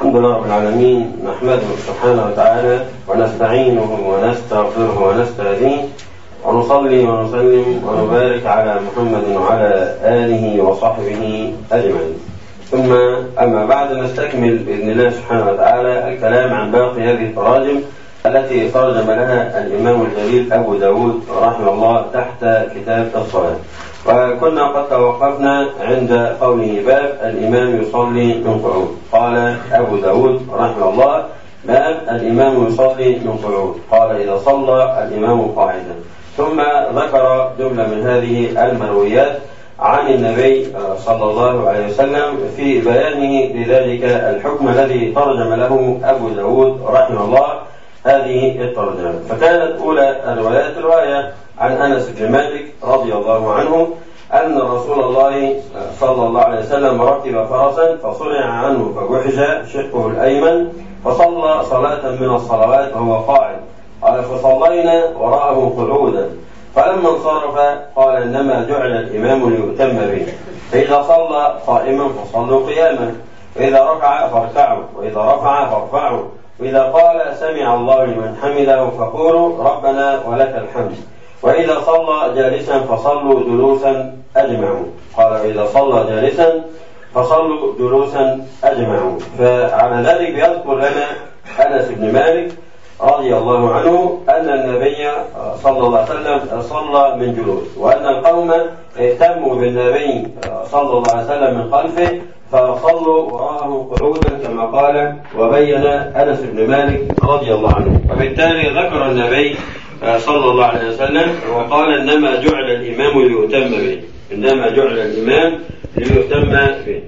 الحمد لله رب العالمين، نحمده سبحانه وتعالى ونستعينه ونستغفره ونستهديه ونصلي ونسلم ونبارك على محمد وعلى آله وصحبه أجمعين. ثم أما بعد، نستكمل بإذن الله سبحانه وتعالى الكلام عن باقي هذه التراجم التي ترجم لها الإمام الجليل أبو داود رحمه الله تحت كتاب الصلاة. وكنا قد توقفنا عند قوله باب الإمام يصلي من قعود. قال أبو داود رحمه الله: باب الإمام يصلي من قعود. قال: إذا صلى الإمام قاعدا. ثم ذكر جملة من هذه المرويات عن النبي صلى الله عليه وسلم في بيانه لذلك الحكم الذي ترجم له أبو داود رحمه الله هذه الترجمة. فكانت أولى الروايات رواية عن أنس بن مالك رضي الله عنه أن رسول الله صلى الله عليه وسلم ركب فرسا فصنع عنه فجحش شقه الأيمن فصلى صلاة من الصلوات وهو قاعد. قال: فصلينا وراءه قعودا، فلما انصرف قال: إنما جعل الإمام ليؤتم به، فإذا صلى قائما فصلوا قياما، وإذا ركع فاركعوا، وإذا رفع فارفعوا، وإذا قال سمع الله لمن حمده فقولوا ربنا ولك الحمد، وإذا صلى جالسا فصلوا جلوسا أجمعوا. قال: وإذا صلى جالسا فصلوا جلوسا أجمعوا. فعلى ذلك يذكر لنا أنس بن مالك رضي الله عنه أن النبي صلى الله عليه وسلم صلى من جلوس، وأن القوم اهتموا بالنبي صلى الله عليه وسلم من خلفه فصلوا وراءه قعودا كما قال وبين أنس بن مالك رضي الله عنه. وبالتالي ذكر النبي صلى الله عليه وسلم وقال: إنما جعل الإمام ليؤتم به، إنما جعل الإمام ليؤتم به.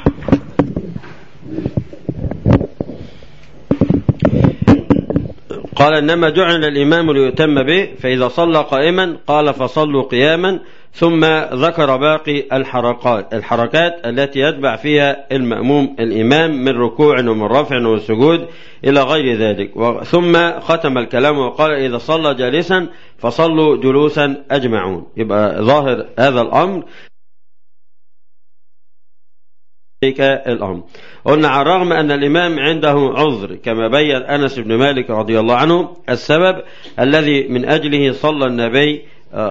قال: إنما جعل الإمام ليؤتم به، فإذا صلى قائما قال: فصلوا قياما. ثم ذكر باقي الحركات التي يتبع فيها المأموم الإمام من ركوع ومن رفع وسجود إلى غير ذلك. ثم ختم الكلام وقال: إذا صلى جالسا فصلوا جلوسا أجمعون. يبقى ظاهر هذا الأمر. قلنا على الرغم أن الإمام عنده عذر كما بين أنس بن مالك رضي الله عنه السبب الذي من أجله صلى النبي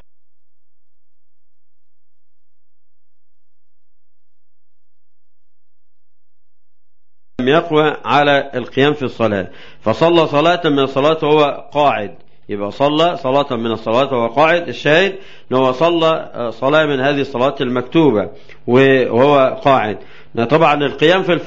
لم يقوى على القيام في الصلاة، فصلى صلاة من الصلاة وهو قاعد. يبقى صلى صلاة من الصلاة وهو قاعد. الشاهد أنه صلى صلاة من هذه الصلاة المكتوبة وهو قاعد. طبعا القيام في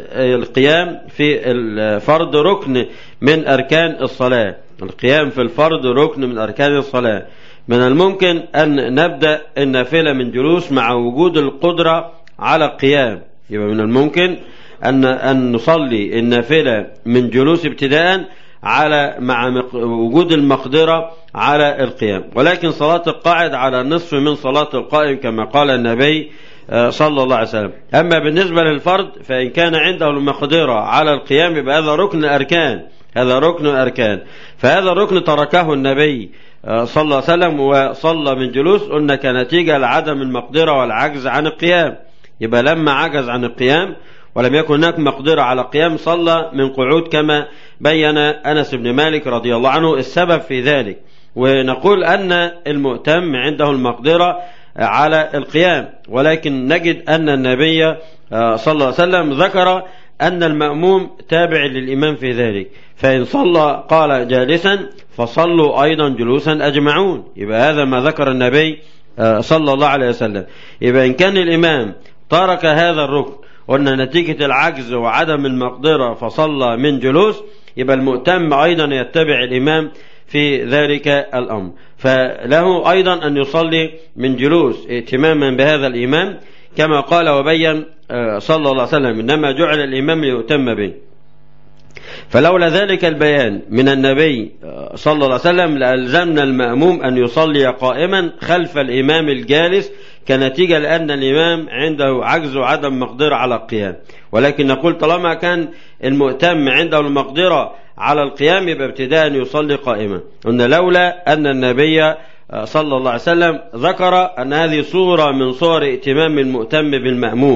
الفرض ركن من أركان الصلاة. القيام في الفرض ركن من أركان الصلاة. من الممكن أن نبدأ النافلة من جلوس مع وجود القدرة على القيام. يبقى من الممكن أن نصلي النافلة من جلوس ابتداء مع وجود المقدرة على القيام. ولكن صلاة القاعد على نصف من صلاة القائم كما قال النبي صلى الله عليه وسلم. أما بالنسبة للفرد فإن كان عنده المقدرة على القيام يبقى هذا ركن أركان. فهذا الركن تركه النبي صلى الله عليه وسلم وصلى من جلوس، قلنا كنتيجة لعدم المقدرة والعجز عن القيام. يبقى لما عجز عن القيام ولم يكن هناك مقدرة على القيام صلى من قعود كما بين أنس بن مالك رضي الله عنه السبب في ذلك. ونقول أن المؤتم عنده المقدرة على القيام، ولكن نجد أن النبي صلى الله عليه وسلم ذكر أن المأموم تابع للإمام في ذلك، فإن صلى قال جالسا فصلوا أيضا جلوسا أجمعون. يبقى هذا ما ذكر النبي صلى الله عليه وسلم. يبقى إن كان الإمام ترك هذا الركن قلنا نتيجة العجز وعدم المقدرة فصلى من جلوس، يبقى المؤتم أيضا يتبع الإمام في ذلك الأمر، فله أيضا أن يصلي من جلوس اهتماما بهذا الإمام كما قال وبين صلى الله عليه وسلم: إنما جعل الإمام ليؤتم به. فلولا ذلك البيان من النبي صلى الله عليه وسلم لألزمنا المأموم أن يصلي قائما خلف الإمام الجالس كنتيجة لأن الإمام عنده عجز وعدم مقدرة على القيام. ولكن نقول طالما كان المؤتم عنده المقدرة على القيام يبقى ابتداء يصلي قائما. قلنا لولا أن النبي صلى الله عليه وسلم ذكر أن هذه صورة من صور ائتمام المؤتم بالمأموم،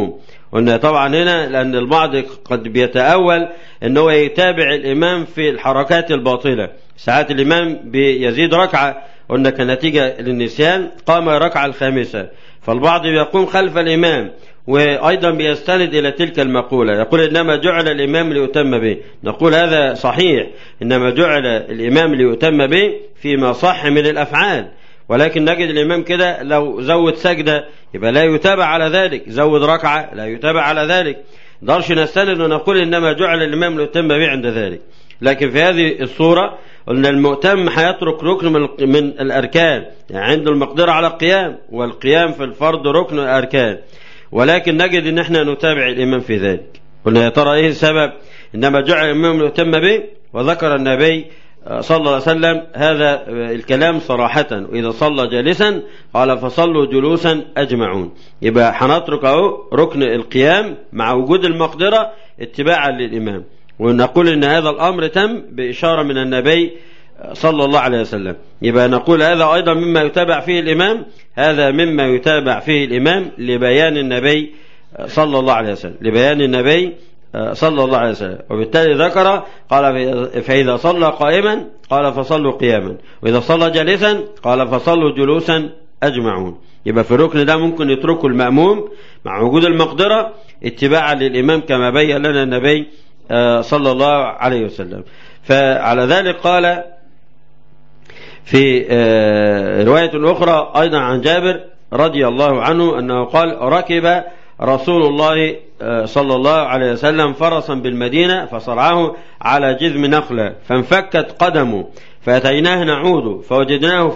قلنا طبعا هنا لأن البعض قد بيتأول أنه يتابع الإمام في الحركات الباطلة. ساعات الإمام بيزيد ركعة، قلنا كنتيجة للنسيان قام ركعة الخامسة، فالبعض بيقوم خلف الإمام وأيضا بيستند إلى تلك المقولة، يقول إنما جعل الإمام ليؤتم به. نقول هذا صحيح، إنما جعل الإمام ليؤتم به فيما صح من الأفعال، ولكن نجد الإمام كده لو زود سجدة يبقى لا يتابع على ذلك، زود ركعة لا يتابع على ذلك، نقدرش نستند ونقول إنما جعل الإمام ليؤتم به عند ذلك. لكن في هذه الصورة قلنا المؤتم هيترك ركن من الأركان، يعني عنده المقدرة على القيام، والقيام في الفرض ركن الأركان، ولكن نجد ان احنا نتابع الامام في ذلك. قلنا يا ترى ايه السبب؟ انما جعل الامام ليؤتم به، وذكر النبي صلى الله عليه وسلم هذا الكلام صراحة، واذا صلى جالسا قال فصلوا جلوسا اجمعون. يبقى هنترك اهو ركن القيام مع وجود المقدرة اتباعا للامام، ونقول ان هذا الامر تم باشارة من النبي صلى الله عليه وسلم. يبقى نقول هذا أيضا مما يتابع فيه الإمام، هذا مما يتابع فيه الإمام لبيان النبي صلى الله عليه وسلم، لبيان النبي صلى الله عليه وسلم. وبالتالي ذكر قال فإذا صلى قائما قال فصلوا قياما، وإذا صلى جالسا قال فصلوا جلوسا أجمعون. يبقى في الركن ده ممكن يتركه المأموم مع وجود المقدرة اتباعا للإمام كما بين لنا النبي صلى الله عليه وسلم. فعلى ذلك قال في رواية أخرى أيضا عن جابر رضي الله عنه أنه قال ركب رسول الله صلى الله عليه وسلم فرسا بالمدينة فصرعه على جذم نخلة فانفكت قدمه، فأتيناه نعود فوجدناه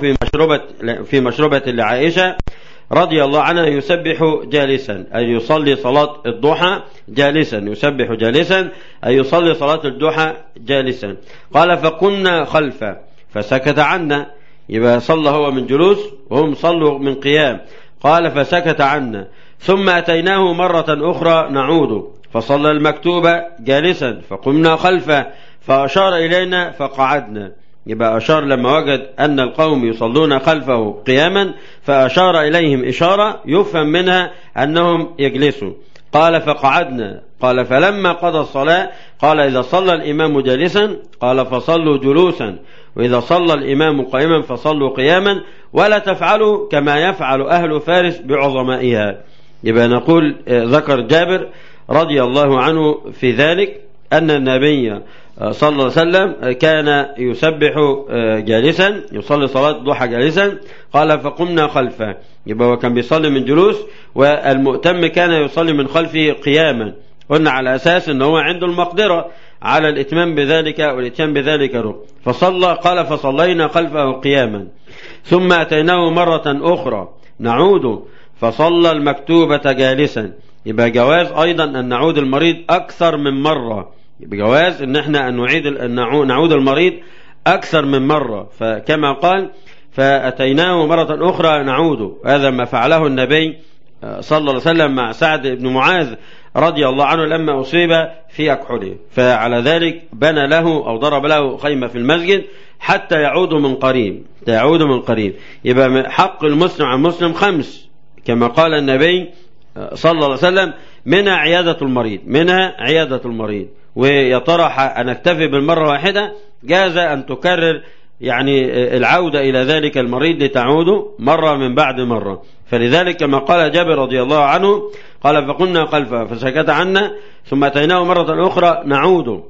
في مشربة لعائشة رضي الله عنها يسبح جالسا، أي يصلي صلاة الضحى جالسا، يسبح جالسا أي يصلي صلاة الضحى جالسا. قال فقمنا خلفه فسكت عنا، يبقى صلى هو من جلوس وهم صلوا من قيام. قال فسكت عنا، ثم أتيناه مرة أخرى نعود فصلى المكتوبة جالسا فقمنا خلفه فأشار إلينا فقعدنا. يبقى أشار لما وجد أن القوم يصلون خلفه قياما فأشار إليهم إشارة يفهم منها أنهم يجلسوا. قال فقعدنا. قال فلما قضى الصلاة قال إذا صلى الإمام جالسا قال فصلوا جلوسا، وإذا صلى الإمام قائما فصلوا قياما، ولا تفعلوا كما يفعل أهل فارس بعظمائها. يبقى نقول ذكر جابر رضي الله عنه في ذلك أن النبي صلى الله عليه وسلم كان يسبح جالسا، يصلي صلاة الضحى جالسا. قال فقمنا خلفه، يبقى هو كان بيصلي من جلوس، والمؤتم كان يصلي من خلفه قياما. قلنا على أساس أنه هو عنده المقدرة على الإتمام بذلك والإتيان بذلك ركن. فصلى قال فصلينا خلفه قياما، ثم أتيناه مرة أخرى نعود فصلى المكتوبة جالسا. يبقى جواز أيضا أن نعود المريض أكثر من مرة، يبقى جواز أن احنا نعود المريض أكثر من مرة. فكما قال فأتيناه مرة أخرى نعود، هذا ما فعله النبي صلى الله عليه وسلم مع سعد بن معاذ رضي الله عنه لما أصيب في أكحله، فعلى ذلك بنى له أو ضرب له خيمة في المسجد حتى يعود من قريب. يبقى حق المسلم عن المسلم 5 كما قال النبي صلى الله عليه وسلم، منها عيادة المريض. ويا ترى أن نكتفي بالمرة واحدة؟ جاز أن تكرر يعني العودة إلى ذلك المريض لتعود مرة من بعد مرة. فلذلك كما قال جابر رضي الله عنه قال فقمنا خلفه فسكت عنا، ثم أتيناه مرة أخرى نعود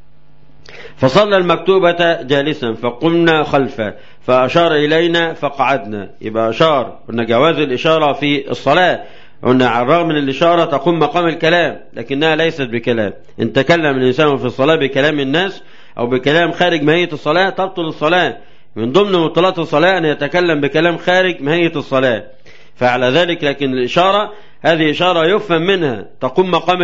فصلى المكتوبة جالسا فقمنا خلفه فأشار إلينا فقعدنا. يبقى أشار، قلنا جواز الإشارة في الصلاة، قلنا على الرغم من الإشارة تقوم مقام الكلام لكنها ليست بكلام. إن تكلم الإنسان في الصلاة بكلام الناس أو بكلام خارج ماهية الصلاة تبطل الصلاة. من ضمن مبطلات الصلاة أن يتكلم بكلام خارج ماهية الصلاة، فعلى ذلك لكن الإشارة هذه إشارة يفهم منها تقوم مقام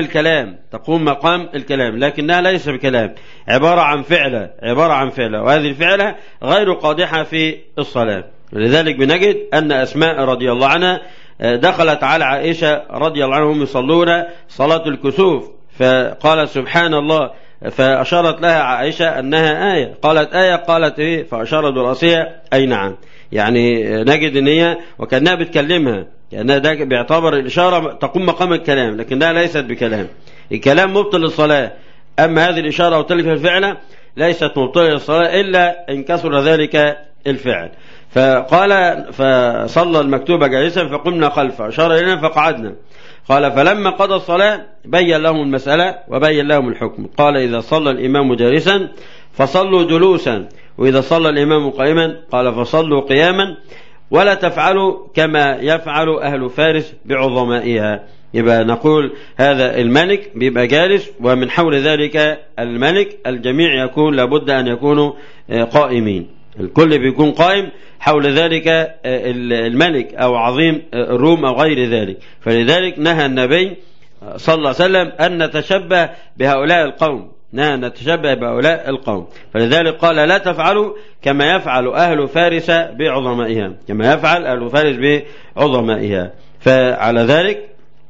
الكلام لكنها ليس بكلام، عبارة عن فعلة، وهذه الفعلة غير قادحة في الصلاة. ولذلك بنجد أن أسماء رضي الله عنها دخلت على عائشة رضي الله عنهم يصلون صلاة الكسوف فقالت سبحان الله، فأشارت لها عائشة أنها آية، قالت إيه؟ فأشارت برأسها أي نعم. يعني نجد أن هي وكأنها بتكلمها لأن ده بيعتبر الإشارة تقوم مقام الكلام، لكنها ليست بكلام. الكلام مبطل للصلاة، أما هذه الإشارة أو تلك الفعلة ليست مبطلة للصلاة إلا إن كثر ذلك الفعل. فقال فصلى المكتوب جالسا فقمنا خلفه، أشار إلينا فقعدنا. قال فلما قضى الصلاة بين لهم المسألة وبين لهم الحكم. قال إذا صلى الإمام جالسا فصلوا جلوسا، وإذا صلى الإمام قائما قال فصلوا قياما، ولا تفعلوا كما يفعل أهل فارس بعظمائها. يبقى نقول هذا الملك بيبقى جالس، ومن حول ذلك الملك الجميع يكون لابد أن يكونوا قائمين، الكل بيكون قائم حول ذلك الملك أو عظيم الروم أو غير ذلك. فلذلك نهى النبي صلى الله عليه وسلم أن نتشبه بهؤلاء القوم، نهى أن نتشبه بهؤلاء القوم. فلذلك قال لا تفعلوا كما يفعل أهل فارس بعظمائها، كما يفعل أهل فارس بعظمائها. فعلى ذلك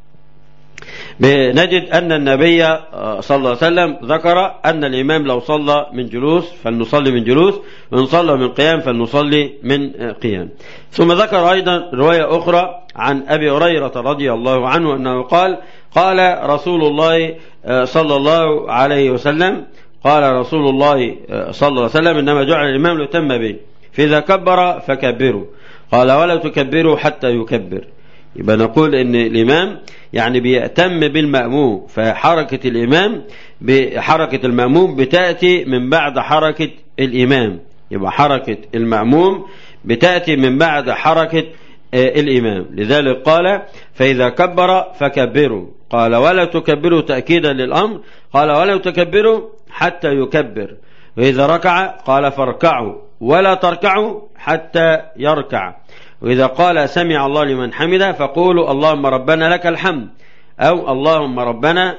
بنجد أن النبي صلى الله عليه وسلم ذكر أن الإمام لو صلى من جلوس فلنصلي من جلوس، وإن صلى من قيام فلنصلي من قيام. ثم ذكر أيضا رواية أخرى عن أبي هريرة رضي الله عنه أنه قال قال رسول الله صلى الله عليه وسلم قال رسول الله صلى الله عليه وسلم إنما جعل الإمام ليتم به، فإذا كبر فكبروا، قال ولا تكبروا حتى يكبر. يبقى نقول ان الامام يعني بيأتم بالمأموم، فحركة الامام بحركة المأموم بتأتي من بعد حركة الامام، يبقى حركة المأموم بتأتي من بعد حركة الامام. لذلك قال فإذا كبر فكبروا، قال ولا تكبروا تأكيدا للأمر، قال ولا تكبروا حتى يكبر. وإذا ركع قال فاركعوا ولا تركعوا حتى يركع. وإذا قال سمع الله لمن حمده فقولوا اللهم ربنا لك الحمد، أو اللهم ربنا،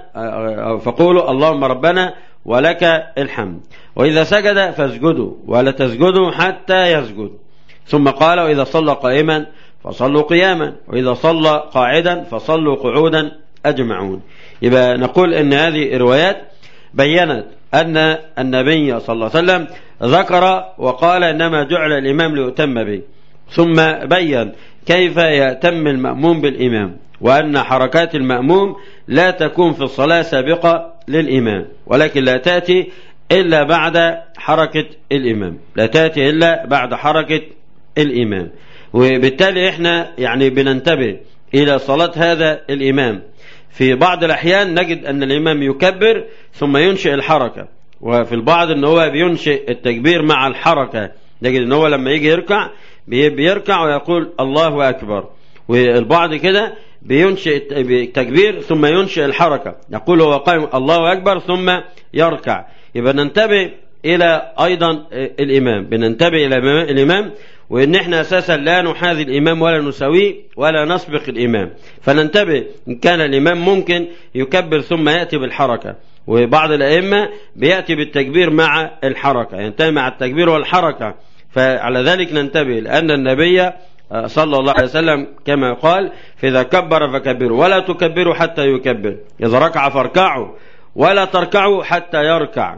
فقولوا اللهم ربنا ولك الحمد. وإذا سجد فاسجدوا ولا تسجدوا حتى يسجد. ثم قال وإذا صلى قائما فصلوا قياما، وإذا صلى قاعدا فصلوا قعودا أجمعون. يبقى نقول أن هذه الروايات بيّنت أن النبي صلى الله عليه وسلم ذكر وقال إنما جعل الإمام ليؤتم به، ثم بيّن كيف يأتم المأموم بالإمام، وأن حركات المأموم لا تكون في الصلاة سابقة للإمام، ولكن لا تأتي إلا بعد حركة الإمام، لا تأتي إلا بعد حركة الإمام. وبالتالي إحنا يعني بننتبه إلى صلاة هذا الإمام. في بعض الأحيان نجد أن الإمام يكبر ثم ينشئ الحركة، وفي البعض أنه هو بينشئ التكبير مع الحركة، نجد أنه هو لما يجي يركع بيركع ويقول الله أكبر، والبعض كده بينشئ التكبير ثم ينشئ الحركة، يقول هو قائم الله أكبر ثم يركع. يبقى ننتبه إلى أيضا الإمام، بننتبه إلى الإمام، وإن إحنا أساسا لا نحاذي الإمام ولا نسويه ولا نسبق الإمام، فننتبه إن كان الإمام ممكن يكبر ثم يأتي بالحركة، وبعض الأئمة بيأتي بالتكبير مع الحركة، ينتهي مع التكبير والحركة. فعلى ذلك ننتبه، لأن النبي صلى الله عليه وسلم كما قال فإذا كبر فكبروا ولا تكبروا حتى يكبر، إذا ركع فاركعوا ولا تركعوا حتى يركع،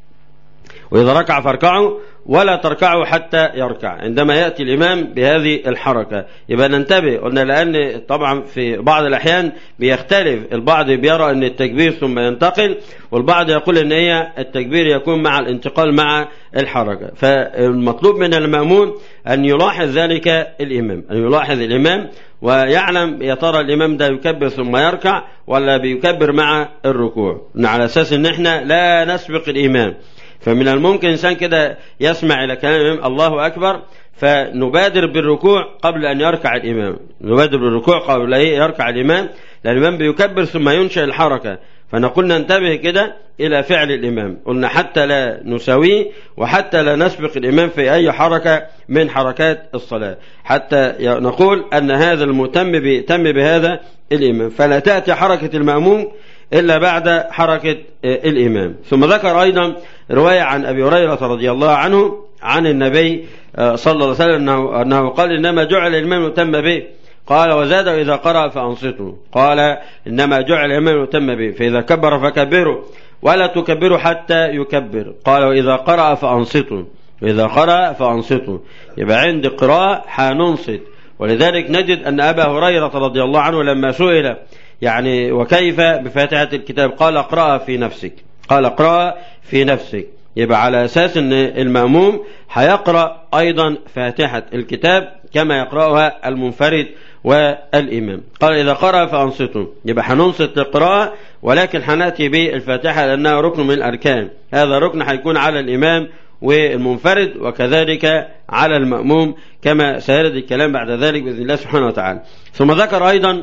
وإذا ركع فاركعوا ولا تركعوا حتى يركع، عندما يأتي الإمام بهذه الحركة. يبقى ننتبه، قلنا لأن طبعا في بعض الأحيان بيختلف، البعض بيرى أن التكبير ثم ينتقل، والبعض يقول أن هي التكبير يكون مع الانتقال مع الحركة. فالمطلوب من المأمون أن يلاحظ ذلك الإمام، أن يلاحظ الإمام ويعلم يا ترى الإمام ده يكبر ثم يركع ولا بيكبر مع الركوع، على أساس أن احنا لا نسبق الإمام. فمن الممكن إنسان كده يسمع إلى كلام الإمام الله أكبر فنبادر بالركوع قبل أن يركع الإمام، نبادر بالركوع قبل أن يركع الإمام، لأن الإمام بيكبر ثم ينشئ الحركة. فنقول ننتبه كده إلى فعل الإمام، قلنا حتى لا نساويه وحتى لا نسبق الإمام في أي حركة من حركات الصلاة، حتى نقول أن هذا المتم بيتم بهذا الإمام، فلا تأتي حركة المأموم إلا بعد حركة الإمام. ثم ذكر أيضا رواية عن أبي هريرة رضي الله عنه عن النبي صلى الله عليه وسلم أنه قال إنما جعل الإمام يتم به، قال وزاد إذا قرأ فأنصتوا، قال إنما جعل الإمام يتم به، فإذا كبر فكبروا ولا تكبروا حتى يكبر، قال وإذا قرأ فأنصتوا، وإذا قرأ فأنصتوا. يبقى عند قراءة حننصت، ولذلك نجد أن أبا هريرة رضي الله عنه لما سئل يعني وكيف بفاتحة الكتاب قال اقرأها في نفسك، قال اقرأها في نفسك. يبقى على أساس أن المأموم هيقرأ أيضا فاتحة الكتاب كما يقرأها المنفرد والإمام. قال إذا قرأ فأنصتوا، يبقى هننصت القراءة ولكن هنأتي بالفاتحة لأنها ركن من الأركان. هذا ركن هيكون على الإمام والمنفرد وكذلك على المأموم كما سيرد الكلام بعد ذلك بإذن الله سبحانه وتعالى. ثم ذكر أيضا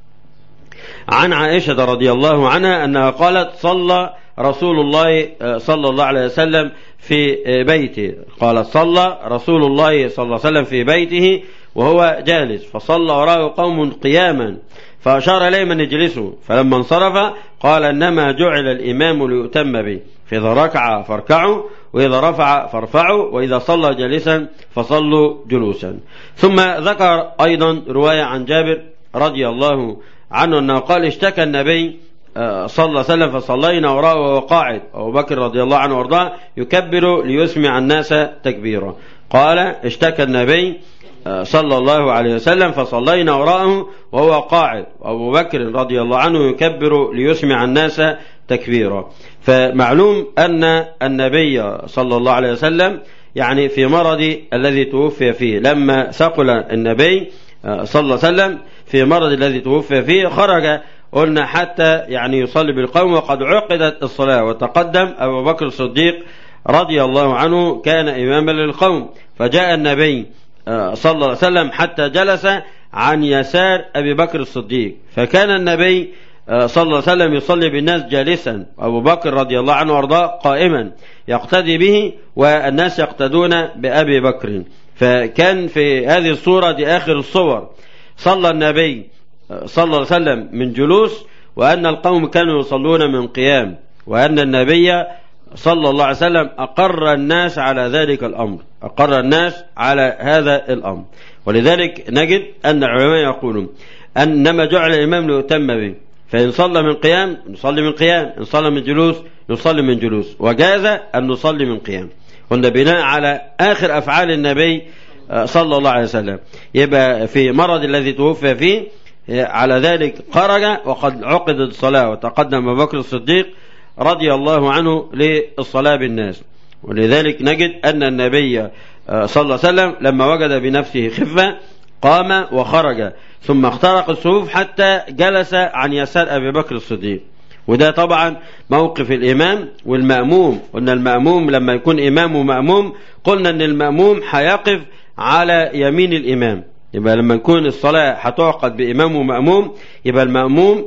عن عائشة رضي الله عنها أنها قالت صلى رسول الله صلى الله عليه وسلم في بيته، قالت صلى رسول الله صلى الله عليه وسلم في بيته وهو جالس، فصلى وراءه قوم قياما فأشار إليهم أن يجلسوا، فلما انصرف قال إنما جعل الإمام ليؤتم به، فإذا ركع فاركعوا وإذا رفع فارفعوا وإذا صلى جالسا فصلوا جلوسا. ثم ذكر أيضا رواية عن جابر رضي الله عنه أنه قال اشتكى النبي صلى الله عليه وسلم فصلينا وراءه وهو قاعد، أبو بكر رضي الله عنه وارضاه يكبر ليسمع الناس تكبيرا. قال اشتكى النبي صلى الله عليه وسلم فصلينا وراءه وهو قاعد، أبو بكر رضي الله عنه يكبر ليسمع الناس تكبيرا. فمعلوم أن النبي صلى الله عليه وسلم يعني في مرض الذي توفي فيه، لما ثقل النبي صلى الله عليه وسلم في مرض الذي توفي فيه خرج قلنا حتى يعني يصلي بالقوم وقد عقدت الصلاة، وتقدم أبو بكر الصديق رضي الله عنه كان إماما للقوم، فجاء النبي صلى الله عليه وسلم حتى جلس عن يسار أبي بكر الصديق، فكان النبي صلى الله عليه وسلم يصلي بالناس جالسا، أبو بكر رضي الله عنه وارضاه قائما يقتدي به والناس يقتدون بأبي بكر. فكان في هذه الصورة دي آخر الصور، صلى النبي صلى الله عليه وسلم من جلوس، وأن القوم كانوا يصلون من قيام، وأن النبي صلى الله عليه وسلم أقر الناس على ذلك الأمر، أقر الناس على هذا الأمر. ولذلك نجد أن العلماء يقولون أنما جعل الإمام ليؤتم به، فإن صلى من قيام نصلي من قيام، إن صلى من جلوس نصلي من جلوس، وجاز أن نصلي من قيام. قلنا بناء على آخر أفعال النبي صلى الله عليه وسلم. يبقى في مرض الذي توفي فيه على ذلك خرج وقد عقدت الصلاة، وتقدم أبو بكر الصديق رضي الله عنه للصلاة بالناس. ولذلك نجد أن النبي صلى الله عليه وسلم لما وجد بنفسه خفة قام وخرج، ثم اخترق الصفوف حتى جلس عن يسار أبي بكر الصديق. وده طبعا موقف الإمام والمأموم. قلنا المأموم لما يكون إمام ومأموم قلنا أن المأموم هيقف على يمين الإمام، يبقى لما يكون الصلاة هتعقد بإمام ومأموم يبقى المأموم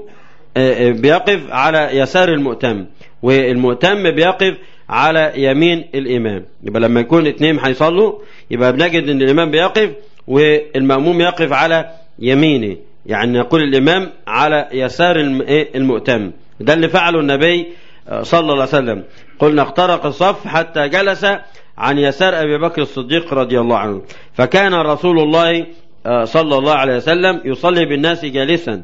بيقف على يسار المؤتم، والمؤتم بيقف على يمين الإمام. يبقى لما يكون اثنين هيصلوا يبقى بنجد أن الإمام بيقف والمأموم يقف على يمينه، يعني يقول الإمام على يسار المؤتم. ده اللي فعله النبي صلى الله عليه وسلم. قلنا اخترق الصف حتى جلس عن يسار أبي بكر الصديق رضي الله عنه، فكان رسول الله صلى الله عليه وسلم يصلي بالناس جالسا،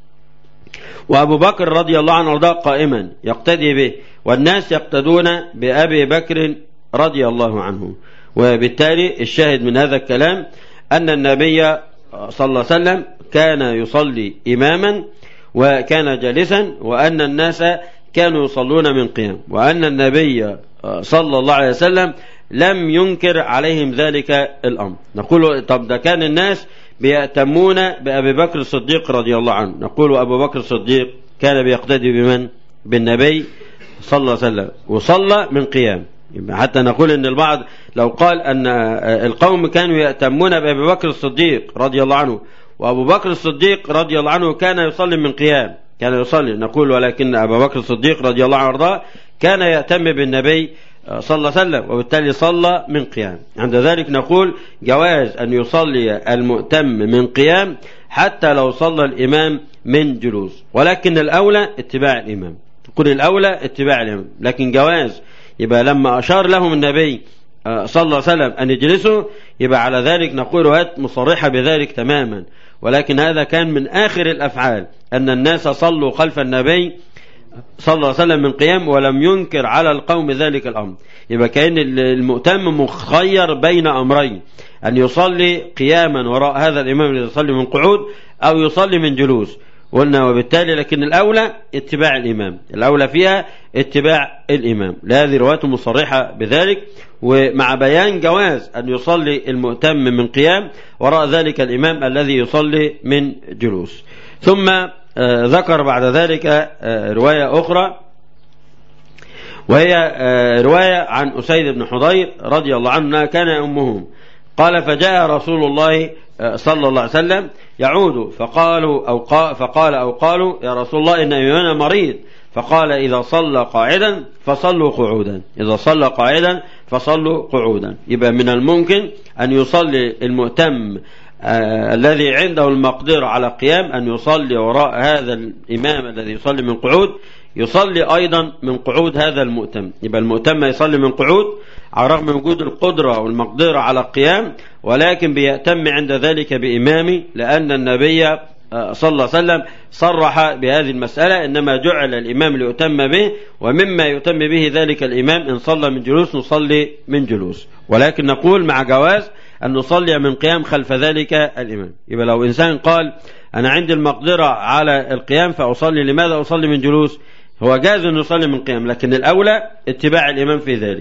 وأبو بكر رضي الله عنه وارضاه قائما يقتدي به، والناس يقتدون بأبي بكر رضي الله عنه. وبالتالي الشاهد من هذا الكلام أن النبي صلى الله عليه وسلم كان يصلي إماما وكان جالسا، وأن الناس كانوا يصلون من قيام، وأن النبي صلى الله عليه وسلم لم ينكر عليهم ذلك الأمر. نقول طب ده كان الناس بيأتمون بأبي بكر الصديق رضي الله عنه، نقول أبو بكر الصديق كان بيقتدي بمن؟ بالنبي صلى الله عليه وسلم، وصلى من قيام. حتى نقول ان البعض لو قال ان القوم كانوا يأتمون بأبي بكر الصديق رضي الله عنه، وأبو بكر الصديق رضي الله عنه كان يصلي من قيام، كان يصلي، نقول ولكن أبا بكر الصديق رضي الله عنه وارضاه كان يأتم بالنبي صلى الله عليه وسلم، وبالتالي صلى من قيام. عند ذلك نقول جواز أن يصلي المؤتم من قيام حتى لو صلى الإمام من جلوس، ولكن الأولى اتباع الإمام، تقول الأولى اتباع الإمام، لكن جواز. يبقى لما أشار لهم النبي صلى الله عليه وسلم أن يجلسوا يبقى على ذلك نقول هات مصرحة بذلك تماما، ولكن هذا كان من آخر الأفعال، أن الناس صلوا خلف النبي صلى الله عليه وسلم من قيام ولم ينكر على القوم ذلك الأمر. يبقى كأن المؤتم مخير بين أمرين، أن يصلي قياما وراء هذا الإمام الذي يصلي من قعود أو يصلي من جلوس. قلنا وبالتالي لكن الأولى اتباع الإمام، الأولى فيها اتباع الإمام، لهذه رواية مصرحة بذلك، ومع بيان جواز أن يصلي المؤتم من قيام وراء ذلك الإمام الذي يصلي من جلوس. ثم ذكر بعد ذلك رواية أخرى، وهي رواية عن أسيد بن حضير رضي الله عنه كان أمهم قال فجاء رسول الله صلى الله عليه وسلم يعود فقال أو قالوا يا رسول الله إن إمامنا مريض، فقال إذا صلى قاعدا فصلوا قعودا، إذا صلى قاعدا فصلوا قعودا. يبقى من الممكن أن يصلي المؤتم الذي عنده المقدرة على القيام أن يصلي وراء هذا الإمام الذي يصلي من قعود، يصلي أيضا من قعود هذا المؤتم. يبقى المؤتم يصلي من قعود على رغم وجود القدرة والمقدرة على القيام، ولكن بيأتم عند ذلك بإمامه، لأن النبي صلى الله عليه وسلم صرح بهذه المسألة، إنما جعل الإمام ليؤتم به، ومما يؤتم به ذلك الإمام إن صلى من جلوس نصلي من جلوس، ولكن نقول مع جواز أن نصلي من قيام خلف ذلك الإمام. يبقى لو إنسان قال أنا عندي المقدرة على القيام فأصلي، لماذا أصلي من جلوس؟ هو جاز أن يصلي من قيام، لكن الأولى اتباع الإمام في ذلك،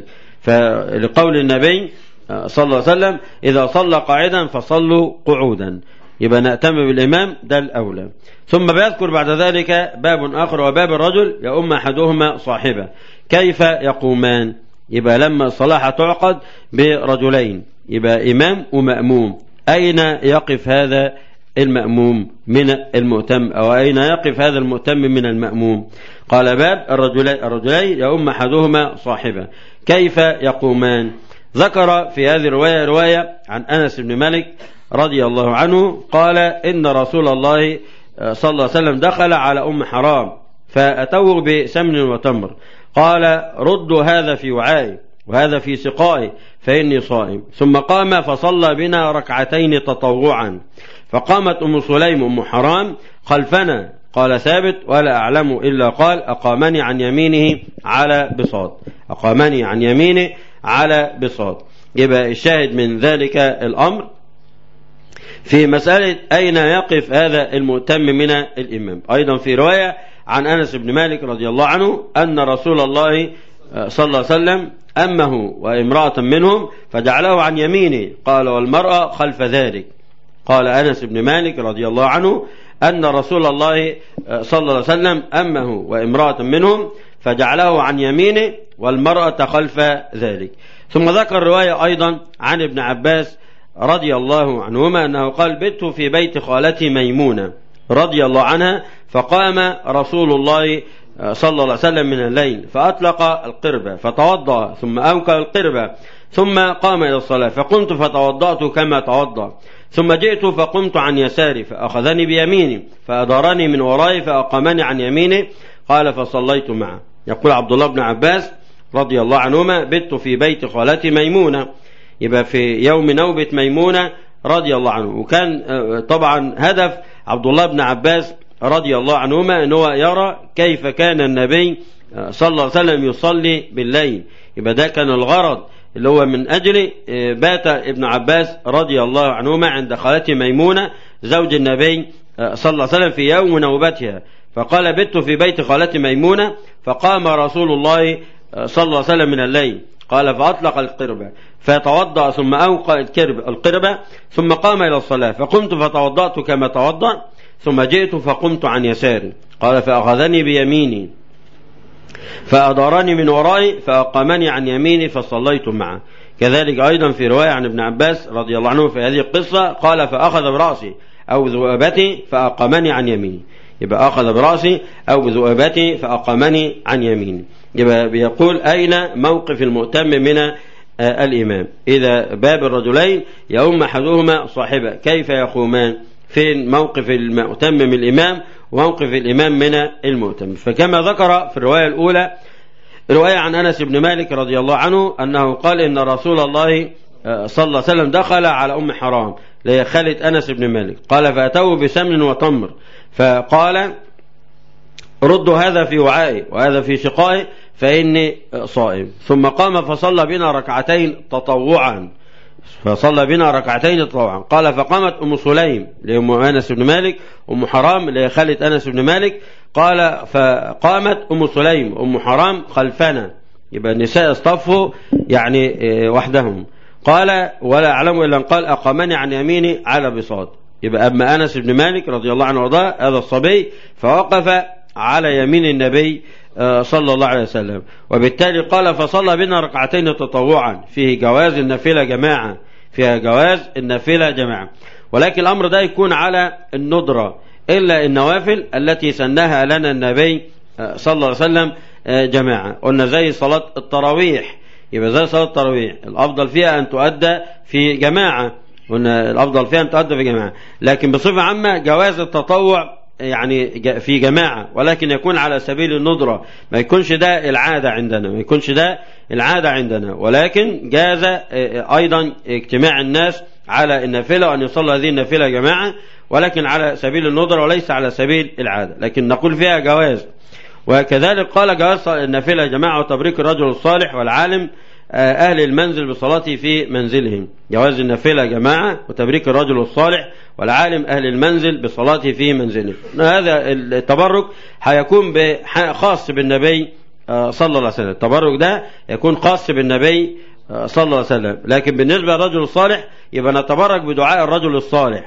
فلقول النبي صلى الله عليه وسلم إذا صلى قاعدا فصلوا قعودا، يبقى نأتم بالإمام، ده الأولى. ثم بيذكر بعد ذلك باب آخر، وباب الرجل يؤم أحدهما صاحبه كيف يقومان. يبقى لما الصلاة تعقد برجلين يبقى إمام ومأموم، أين يقف هذا المأموم من المؤتم، أو أين يقف هذا المؤتم من المأموم؟ قال باب الرجلين يؤم أحدهما صاحبه كيف يقومان. ذكر في هذه الرواية رواية عن أنس بن مالك رضي الله عنه قال إن رسول الله صلى الله عليه وسلم دخل على أم حرام فأتوه بسمن وتمر، قال ردوا هذا في وعائي وهذا في سقائي فإني صائم. ثم قام فصلى بنا ركعتين تطوعا، فقامت أم سليم أم حرام خلفنا، قال ثابت ولا أعلم إلا قال أقامني عن يمينه على بساط، أقامني عن يمينه على بساط. يبقى الشاهد من ذلك الأمر في مسألة أين يقف هذا المؤتم من الإمام. أيضا في رواية عن أنس بن مالك رضي الله عنه أن رسول الله صلى الله عليه وسلم أمه وامرأة منهم فجعله عن يمينه، قال والمرأة خلف ذلك. قال أنس بن مالك رضي الله عنه أن رسول الله صلى الله عليه وسلم أمه وامرأة منهم فجعله عن يمينه والمرأة خلف ذلك. ثم ذكر رواية أيضا عن ابن عباس رضي الله عنهما أنه قال بت في بيت خالتي ميمونة رضي الله عنها، فقام رسول الله صلى الله عليه وسلم من الليل فأطلق القربة فتوضأ ثم أوكل القربة ثم قام إلى الصلاة، فقمت فتوضأت كما توضأ، ثم جئت فقمت عن يساري فأخذني بيميني فأدارني من ورائي فأقامني عن يميني، قال فصليت معه. يقول عبد الله بن عباس رضي الله عنهما بت في بيت خالتي ميمونة، يبقى في يوم نوبة ميمونة رضي الله عنه. وكان طبعا هدف عبد الله بن عباس رضي الله عنهما أنه يرى كيف كان النبي صلى الله عليه وسلم يصلي بالليل، يبقى ده كان الغرض اللي هو من أجل بات ابن عباس رضي الله عنهما عند خالته ميمونة زوج النبي صلى الله عليه وسلم في يوم نوبتها، فقال بت في بيت خالته ميمونة فقام رسول الله صلى الله عليه وسلم من الليل، قال فأطلق القربة فتوضأ ثم أوقع القربة ثم قام إلى الصلاة، فقمت فتوضأت كما توضأ ثم جئت فقمت عن يساري، قال فأخذني بيميني فأدارني من ورائي فأقامني عن يميني فصليت معه. كذلك أيضا في رواية عن ابن عباس رضي الله عنه في هذه القصة قال فأخذ برأسي أو ذؤابتي فأقامني عن يميني، يبقى أخذ برأسي أو بذؤابتي فأقامني عن يميني. يبقى بيقول أين موقف المؤتم من الإمام. إذا باب الرجلين يؤم أحدهما صاحبه كيف يقومان، فين موقف المؤتم من الإمام وموقف الإمام من المؤتم. فكما ذكر في الرواية الأولى رواية عن أنس بن مالك رضي الله عنه أنه قال إن رسول الله صلى الله عليه وسلم دخل على أم حرام لهي خالة أنس بن مالك، قال فأتوه بسمن وتمر، فقال ردوا هذا في وعائي وهذا في شقائي فإني صائم. ثم قام فصلى بنا ركعتين تطوعا، قال فقامت أم سليم لأم أنس بن مالك، أم حرام لخالة أنس بن مالك، قال فقامت أم سليم أم حرام خلفنا، يبقى النساء اصطفوا يعني وحدهم. قال ولا أعلم إلا أن قال أقامني عن يميني على بساط، يبقى أما أنس بن مالك رضي الله عنه وارضاه هذا الصبي فوقف على يمين النبي صلى الله عليه وسلم، وبالتالي قال فصلى بنا ركعتين تطوعا، فيه جواز النافلة جماعة، فيها جواز النافلة جماعة، ولكن الأمر ده يكون على الندرة، إلا النوافل التي سنها لنا النبي صلى الله عليه وسلم جماعة. قلنا زي صلاة التراويح، يبقى زي صلاة التراويح الأفضل فيها أن تؤدى في جماعة، قلنا الأفضل فيها أن تؤدى في جماعة، لكن بصفة عامة جواز التطوع يعني في جماعة، ولكن يكون على سبيل الندرة، ما يكونش ده العادة عندنا، ولكن جاز أيضا اجتماع الناس على النافلة وأن يصلى هذه النافلة جماعة، ولكن على سبيل الندرة وليس على سبيل العادة، لكن نقول فيها جواز. وكذلك قال جواز النافلة جماعة وتبريك الرجل الصالح والعالم أهل المنزل بصلاته في منزلهم، جواز النافلة جماعة وتبريك الرجل الصالح والعالم أهل المنزل بصلاته في منزله. هذا التبرك هيكون خاص بالنبي صلى الله عليه وسلم، التبرك ده يكون خاص بالنبي صلى الله عليه وسلم، لكن بالنسبة للرجل الصالح يبقى نتبرك بدعاء الرجل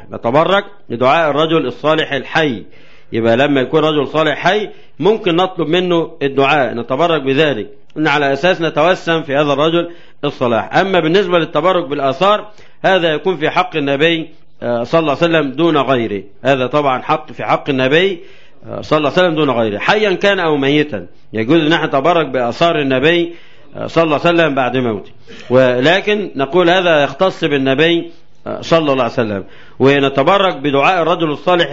الصالح الحي، يبقى لما يكون رجل صالح حي ممكن نطلب منه الدعاء، نتبرك بذلك، إن على أساس نتوسم في هذا الرجل الصلاح. أما بالنسبة للتبرك بالآثار هذا يكون في حق النبي صلى الله عليه وسلم دون غيره، هذا طبعا في حق النبي صلى الله عليه وسلم دون غيره، حيا كان أو ميتا يجوز أن نتبرك بآثار النبي صلى الله عليه وسلم بعد موته، ولكن نقول هذا يختص بالنبي صلى الله عليه وسلم. ونتبرك بدعاء الرجل الصالح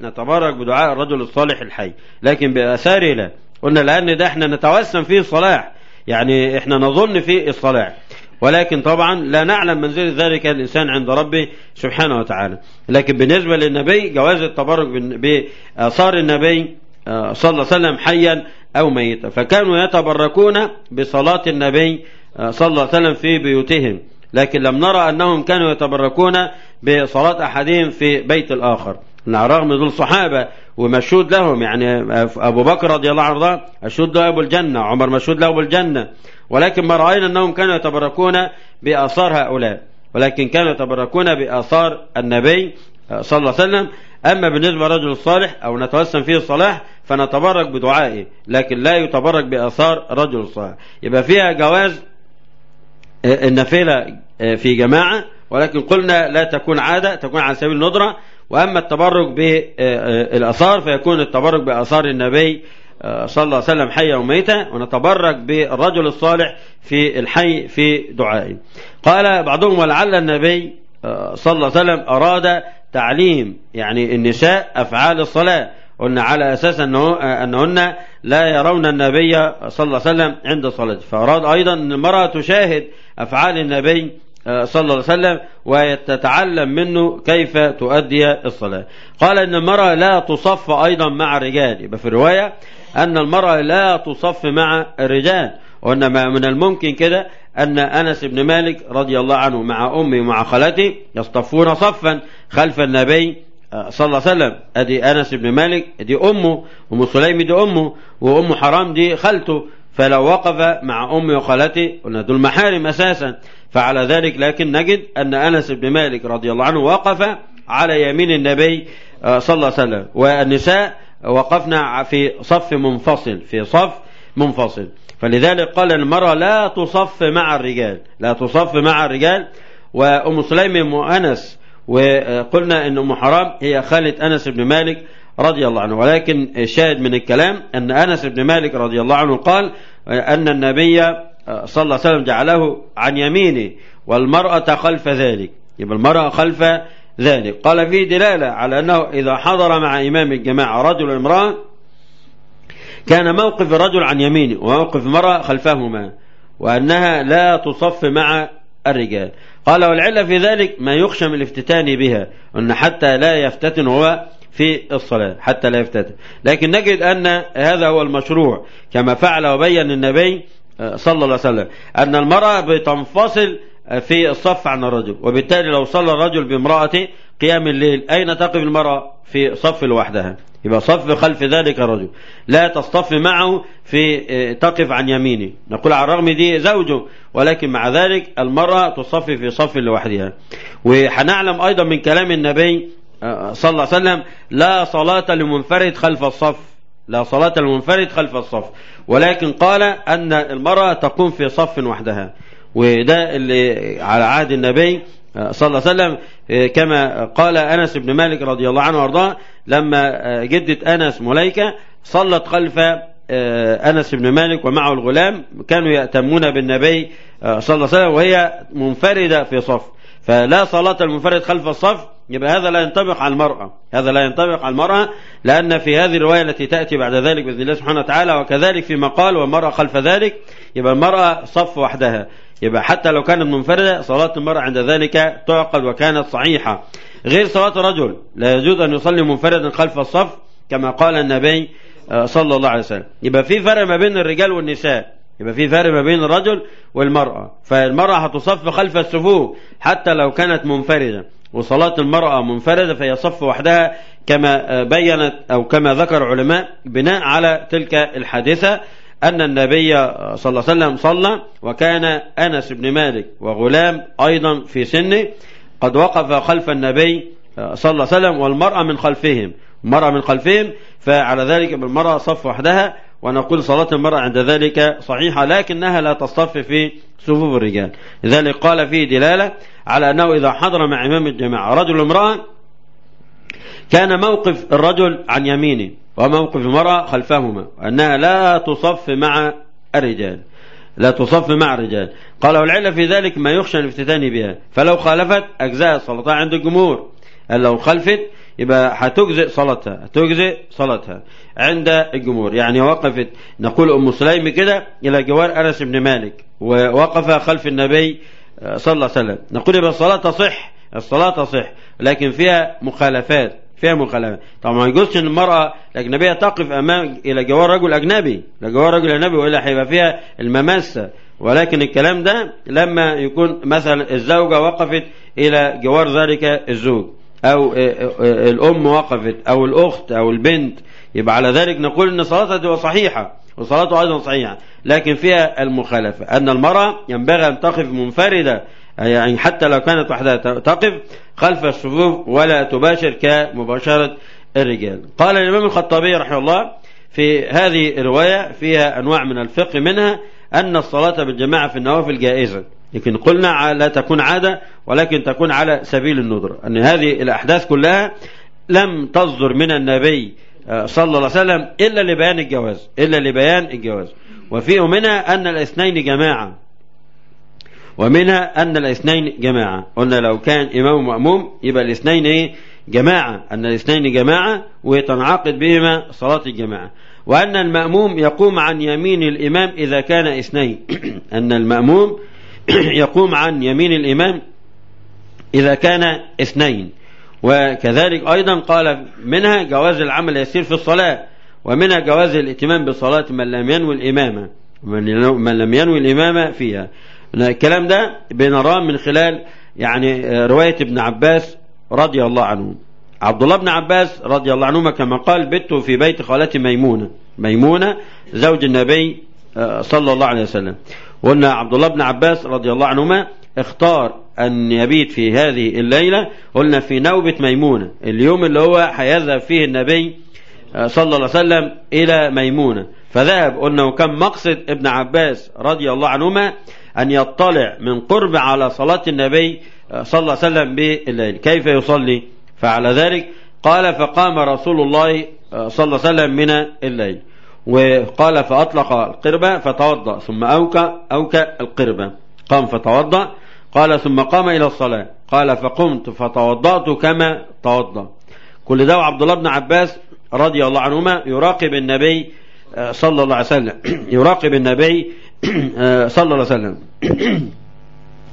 الحي، لكن بآثاره لا. قلنا لأن ده احنا نتوسم فيه الصلاح، يعني احنا نظن فيه الصلاح، ولكن طبعا لا نعلم منزل ذلك الإنسان عند ربه سبحانه وتعالى. لكن بالنسبة للنبي جواز التبرك بآثار النبي صلى الله عليه وسلم حيا أو ميتا، فكانوا يتبركون بصلاة النبي صلى الله عليه وسلم في بيوتهم، لكن لم نرى أنهم كانوا يتبركون بصلاة أحدهم في بيت الآخر، رغم دول صحابة ومشهود لهم، يعني أبو بكر رضي الله عنه مشهود له أبو الجنة، عمر مشهود له أبو الجنة، ولكن ما رأينا أنهم كانوا يتبركون بآثار هؤلاء، ولكن كانوا يتبركون بآثار النبي صلى الله عليه وسلم. أما بالنسبة للرجل الصالح أو نتوسم فيه الصلاح فنتبرك بدعائه، لكن لا يتبرك بآثار الرجل الصالح. يبقى فيها جواز النافلة في جماعة، ولكن قلنا لا تكون عادة، تكون على سبيل الندرة. وأما التبرك بالآثار فيكون التبرك بآثار النبي صلى الله عليه وسلم حيا وميتا، ونتبرك بالرجل الصالح في الحي في دعائه. قال بعضهم ولعل النبي صلى الله عليه وسلم أراد تعليم يعني النساء أفعال الصلاة، قلنا على أساس أنهن لا يرون النبي صلى الله عليه وسلم عند صلاته، فأراد أيضا أن المرأة تشاهد أفعال النبي صلى الله عليه وسلم وتتعلم منه كيف تؤدي الصلاة. قال أن المرأة لا تصف أيضا مع الرجال، يبقى في الرواية أن المرأة لا تصف مع الرجال، وإنما من الممكن كده أن أنس بن مالك رضي الله عنه مع أمي ومع خالتي يصطفون صفا خلف النبي صلى الله عليه وسلم. أدي أنس بن مالك دي أمه، أم سليم دي أمه، وأم حرام دي خالته، فلو وقف مع أمي وخالتي قلنا دول محارم أساسا، فعلى ذلك لكن نجد أن أنس بن مالك رضي الله عنه وقف على يمين النبي صلى الله عليه وسلم، والنساء وقفنا في صف منفصل، فلذلك قال المرأة لا تصف مع الرجال. وأم سليم وأنس، وقلنا أن أم حرام هي خالة أنس بن مالك رضي الله عنه، ولكن الشاهد من الكلام أن أنس بن مالك رضي الله عنه قال أن النبي صلى الله عليه وسلم جعله عن يمينه والمرأة خلف ذلك، يبقى المرأة خلف ذلك. قال فيه دلالة على أنه إذا حضر مع إمام الجماعة رجل وامرأة كان موقف الرجل عن يمينه وموقف المرأة خلفهما، وأنها لا تصف مع الرجال. قال والعلة في ذلك ما يخشى من الافتتان بها، أن حتى لا يفتتن هو في الصلاة حتى لا يفتتن. لكن نجد أن هذا هو المشروع كما فعل وبين النبي صلى الله عليه وسلم أن المرأة بتنفصل في الصف عن الرجل، وبالتالي لو صلى الرجل بامرأته قيام الليل أين تقف المرأة؟ في صف لوحدها، يبقى صف خلف ذلك الرجل، لا تصطف معه في تقف عن يمينه. نقول على الرغم دي زوجه، ولكن مع ذلك المرأة تصفي في صف لوحدها. وحنعلم أيضا من كلام النبي صلى الله عليه وسلم لا صلاة لمنفرد خلف الصف، لا صلاة لمنفرد خلف الصف، ولكن قال أن المرأة تقوم في صف وحدها. وده اللي على عهد النبي صلى الله عليه وسلم، كما قال أنس بن مالك رضي الله عنه وارضاه لما جدة أنس مليكة صلت خلف أنس بن مالك ومعه الغلام، كانوا يأتمون بالنبي صلى الله عليه وسلم وهي منفردة في صف. فلا صلاة المنفرد خلف الصف، يبقى هذا لا ينطبق على المرأة، هذا لا ينطبق على المرأة، لأن في هذه الرواية التي تأتي بعد ذلك بإذن الله سبحانه وتعالى وكذلك فيما قال والمرأة خلف ذلك، يبقى المرأة صف وحدها، يبقى حتى لو كانت منفردة صلاة المرأة عند ذلك تعقد وكانت صحيحة. غير صلاة الرجل لا يجوز أن يصلي منفردا خلف الصف كما قال النبي صلى الله عليه وسلم. يبقى في فرق ما بين الرجال والنساء، يبقى في فرق ما بين الرجل والمرأة، فالمرأة هتصف خلف الصفوف حتى لو كانت منفردة، وصلاة المرأة منفردة فهي صف وحدها كما بينت أو كما ذكر علماء بناء على تلك الحادثة أن النبي صلى الله عليه وسلم صلى وكان أنس بن مالك وغلام أيضا في سنه قد وقف خلف النبي صلى الله عليه وسلم والمرأة من خلفهم، المرأة من خلفهم، فعلى ذلك بالمرأة صف وحدها. ونقول صلاة المرأة عند ذلك صحيحة لكنها لا تصطف في صفوف الرجال. لذلك قال فيه دلالة على أنه إذا حضر مع إمام الجماعة رجل وامرأة كان موقف الرجل عن يمينه وموقف المرأة خلفهما، أنها لا تصف مع الرجال، لا تصف مع الرجال. قال والعلة في ذلك ما يخشى الافتتان بها، فلو خالفت أجزاء صلاتها عند الجمهور، لو خلفت يبقى هتجزئ صلاتها، هتجزئ صلاتها عند الجمهور. يعني وقفت نقول أم سليم كده إلى جوار أنس بن مالك ووقف خلف النبي صلى الله عليه وسلم، نقول يبقى الصلاة تصح، الصلاة تصح، لكن فيها مخالفات، فيها مخالفات. طبعا ما يجوزش ان المرأة الأجنبية تقف أمام إلى جوار رجل أجنبي، إلى جوار رجل أجنبي، وإلا هيبقى فيها المماسة. ولكن الكلام ده لما يكون مثلا الزوجة وقفت إلى جوار ذلك الزوج، أو الأم وقفت، أو الأخت أو البنت، يبقى على ذلك نقول أن صلاتها تبقى صحيحة وصلاته أيضا صحيحة، لكن فيها المخالفة أن المرأة ينبغي أن تقف منفردة، يعني حتى لو كانت وحدها تقف خلف الصفوف ولا تباشر كمباشرة الرجال. قال الإمام الخطابي رحمه الله في هذه الرواية فيها أنواع من الفقه، منها أن الصلاة بالجماعة في النوافل جائزة، لكن قلنا لا تكون عادة ولكن تكون على سبيل الندرة، أن هذه الأحداث كلها لم تصدر من النبي صلى الله عليه وسلم إلا لبيان الجواز، إلا لبيان الجواز. وفيه منها أن الاثنين جماعة، ومنها أن الاثنين جماعة، قلنا لو كان إمام مأموم يبقى الاثنين إيه؟ جماعة، أن الاثنين جماعة وتنعقد بهما صلاة الجماعة. وأن المأموم يقوم عن يمين الإمام إذا كان اثنين، أن المأموم يقوم عن يمين الإمام إذا كان اثنين. وكذلك أيضا قال منها جواز العمل يسير في الصلاة، ومنها جواز الائتمام بصلاة من لم ينوي الإمامة، من لم ينوي الإمامة فيها. الكلام ده بنراه من خلال يعني رواية ابن عباس رضي الله عنه. عبد الله بن عباس رضي الله عنهما كما قال بت في بيت خالتي ميمونة، ميمونة زوج النبي صلى الله عليه وسلم. قلنا عبد الله بن عباس رضي الله عنهما اختار أن يبيت في هذه الليلة، قلنا في نوبة ميمونة، اليوم اللي هو هيذهب فيه النبي صلى الله عليه وسلم إلى ميمونة، فذهب. قلنا وكان مقصد ابن عباس رضي الله عنهما أن يطلع من قرب على صلاة النبي صلى الله عليه وسلم بالليل كيف يصلي. فعلى ذلك قال فقام رسول الله صلى الله عليه وسلم من الليل، وقال فأطلق القربة فتوضأ ثم أوكى القربة، قام فتوضأ، قال ثم قام إلى الصلاة، قال فقمت فتوضأت كما توضأ. كل ده عبد الله بن عباس رضي الله عنهما يراقب النبي صلى الله عليه وسلم، يراقب النبي صلى الله عليه وسلم.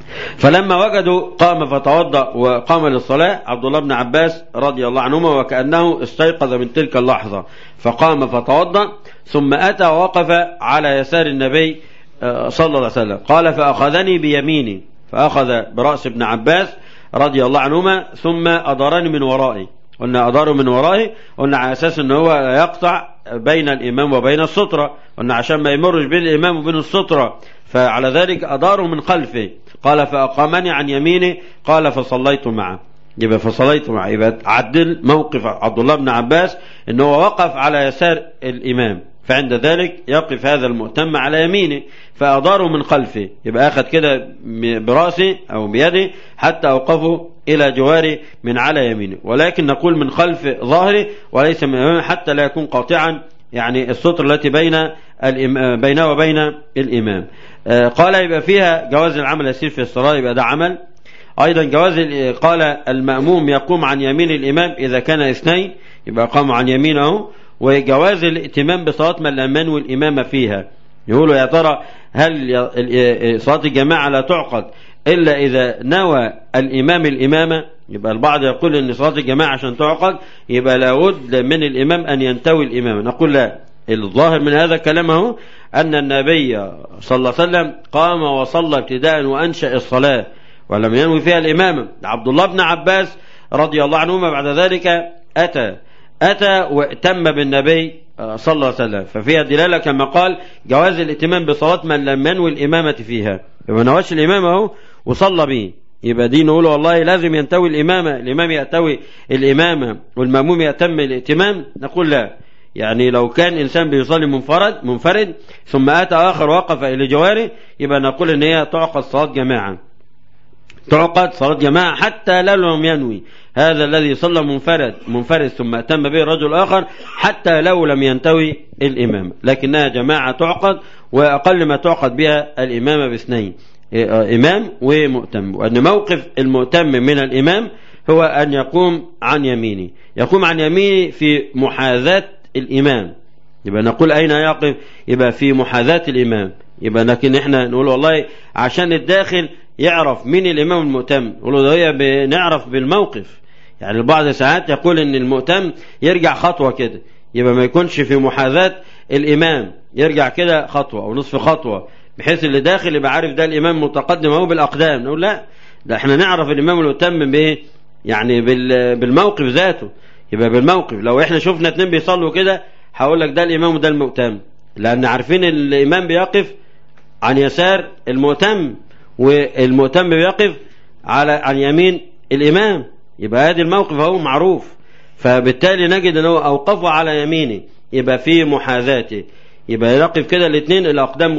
فلما وجدوا قام فتوضأ وقام للصلاة عبد الله بن عباس رضي الله عنهما وكأنه استيقظ من تلك اللحظة، فقام فتوضأ ثم أتى ووقف على يسار النبي صلى الله عليه وسلم. قال فأخذني بيميني، فأخذ برأس ابن عباس رضي الله عنهما ثم أدارني من ورائي. قلنا أداره من ورائي، قلنا على أساس أنه هو يقطع بين الإمام وبين السترة، قلنا عشان ما يمرش بين الإمام وبين السترة، فعلى ذلك أداره من خلفه. قال فأقامني عن يميني، قال فصليت معه. يبقى فصليت معه، يبقى عدل موقف عبد الله بن عباس أنه وقف على يسار الإمام، فعند ذلك يقف هذا المؤتم على يمينه فأداره من خلفه، يبقى أخذ كده برأسي أو بيدي حتى أوقفه إلى جواري من على يمينه، ولكن نقول من خلف ظهري وليس من أمامه حتى لا يكون قاطعا يعني الستر التي بينه وبين الإمام. قال يبقى فيها جواز العمل يسير في الصلاة، يبقى ده عمل. أيضا جواز قال المأموم يقوم عن يمين الإمام إذا كان اثنين، يبقى قام عن يمينه. وجواز الائتمام بصلاة من الأمان والإمامة فيها، يقولوا يا ترى هل صلاة الجماعة لا تعقد إلا إذا نوى الإمام الإمامة؟ يبقى البعض يقول أن صلاة الجماعة عشان تعقد يبقى لابد من الإمام أن ينتوي الإمامة. نقول لا، الظاهر من هذا كلامه أن النبي صلى الله عليه وسلم قام وصلى ابتداء وأنشأ الصلاة ولم ينوي فيها الإمامة. عبد الله بن عباس رضي الله عنهما بعد ذلك أتى واتم بالنبي صلى الله عليه وسلم، ففيها دلالة كما قال جواز الائتمام بصلاة من لم ينوي الإمامة فيها، يبقى نواش الإمامة وصلى به، يبقى دي نقول والله لازم ينتوي الإمامة، الإمام يأتوي الإمامة والمأموم يأتم الائتمام. نقول لا، يعني لو كان إنسان بيصلي منفرد ثم أتى آخر وقف إلى جواره، يبقى نقول إن هي تعقد صلاة جماعة، تعقد صلاة جماعة حتى لو لم ينوي هذا الذي صلى منفرد ثم أتم به رجل آخر، حتى لو لم ينتوي الإمام، لكنها جماعة تعقد، وأقل ما تعقد بها الإمامة باثنين، إمام ومؤتم. وأن موقف المؤتم من الإمام هو أن يقوم عن يمينه، يقوم عن يمينه في محاذاة الإمام، يبقى نقول أين يقف؟ يبقى في محاذاة الإمام. يبقى لكن إحنا نقول والله عشان الداخل يعرف مين الإمام المؤتم، نقول ده بنعرف بالموقف. يعني البعض ساعات يقول إن المؤتم يرجع خطوة كده، يبقى ما يكونش في محاذاة الإمام، يرجع كده خطوة أو نصف خطوة، بحيث اللي داخل يبقى عارف ده الإمام متقدم أو بالأقدام. نقول لا، ده احنا نعرف الإمام المؤتم بإيه؟ يعني بالموقف ذاته، يبقى بالموقف. لو احنا شفنا اتنين بيصلوا كده هقول لك ده الإمام وده المؤتم، لأن عارفين الإمام بيقف عن يسار المؤتم والمؤتم بيقف عن يمين الإمام، يبقى هذا الموقف هو معروف، فبالتالي نجد أنه أوقفه على يمينه، يبقى في محاذاته، يبقى يقف كده الاثنين الأقدام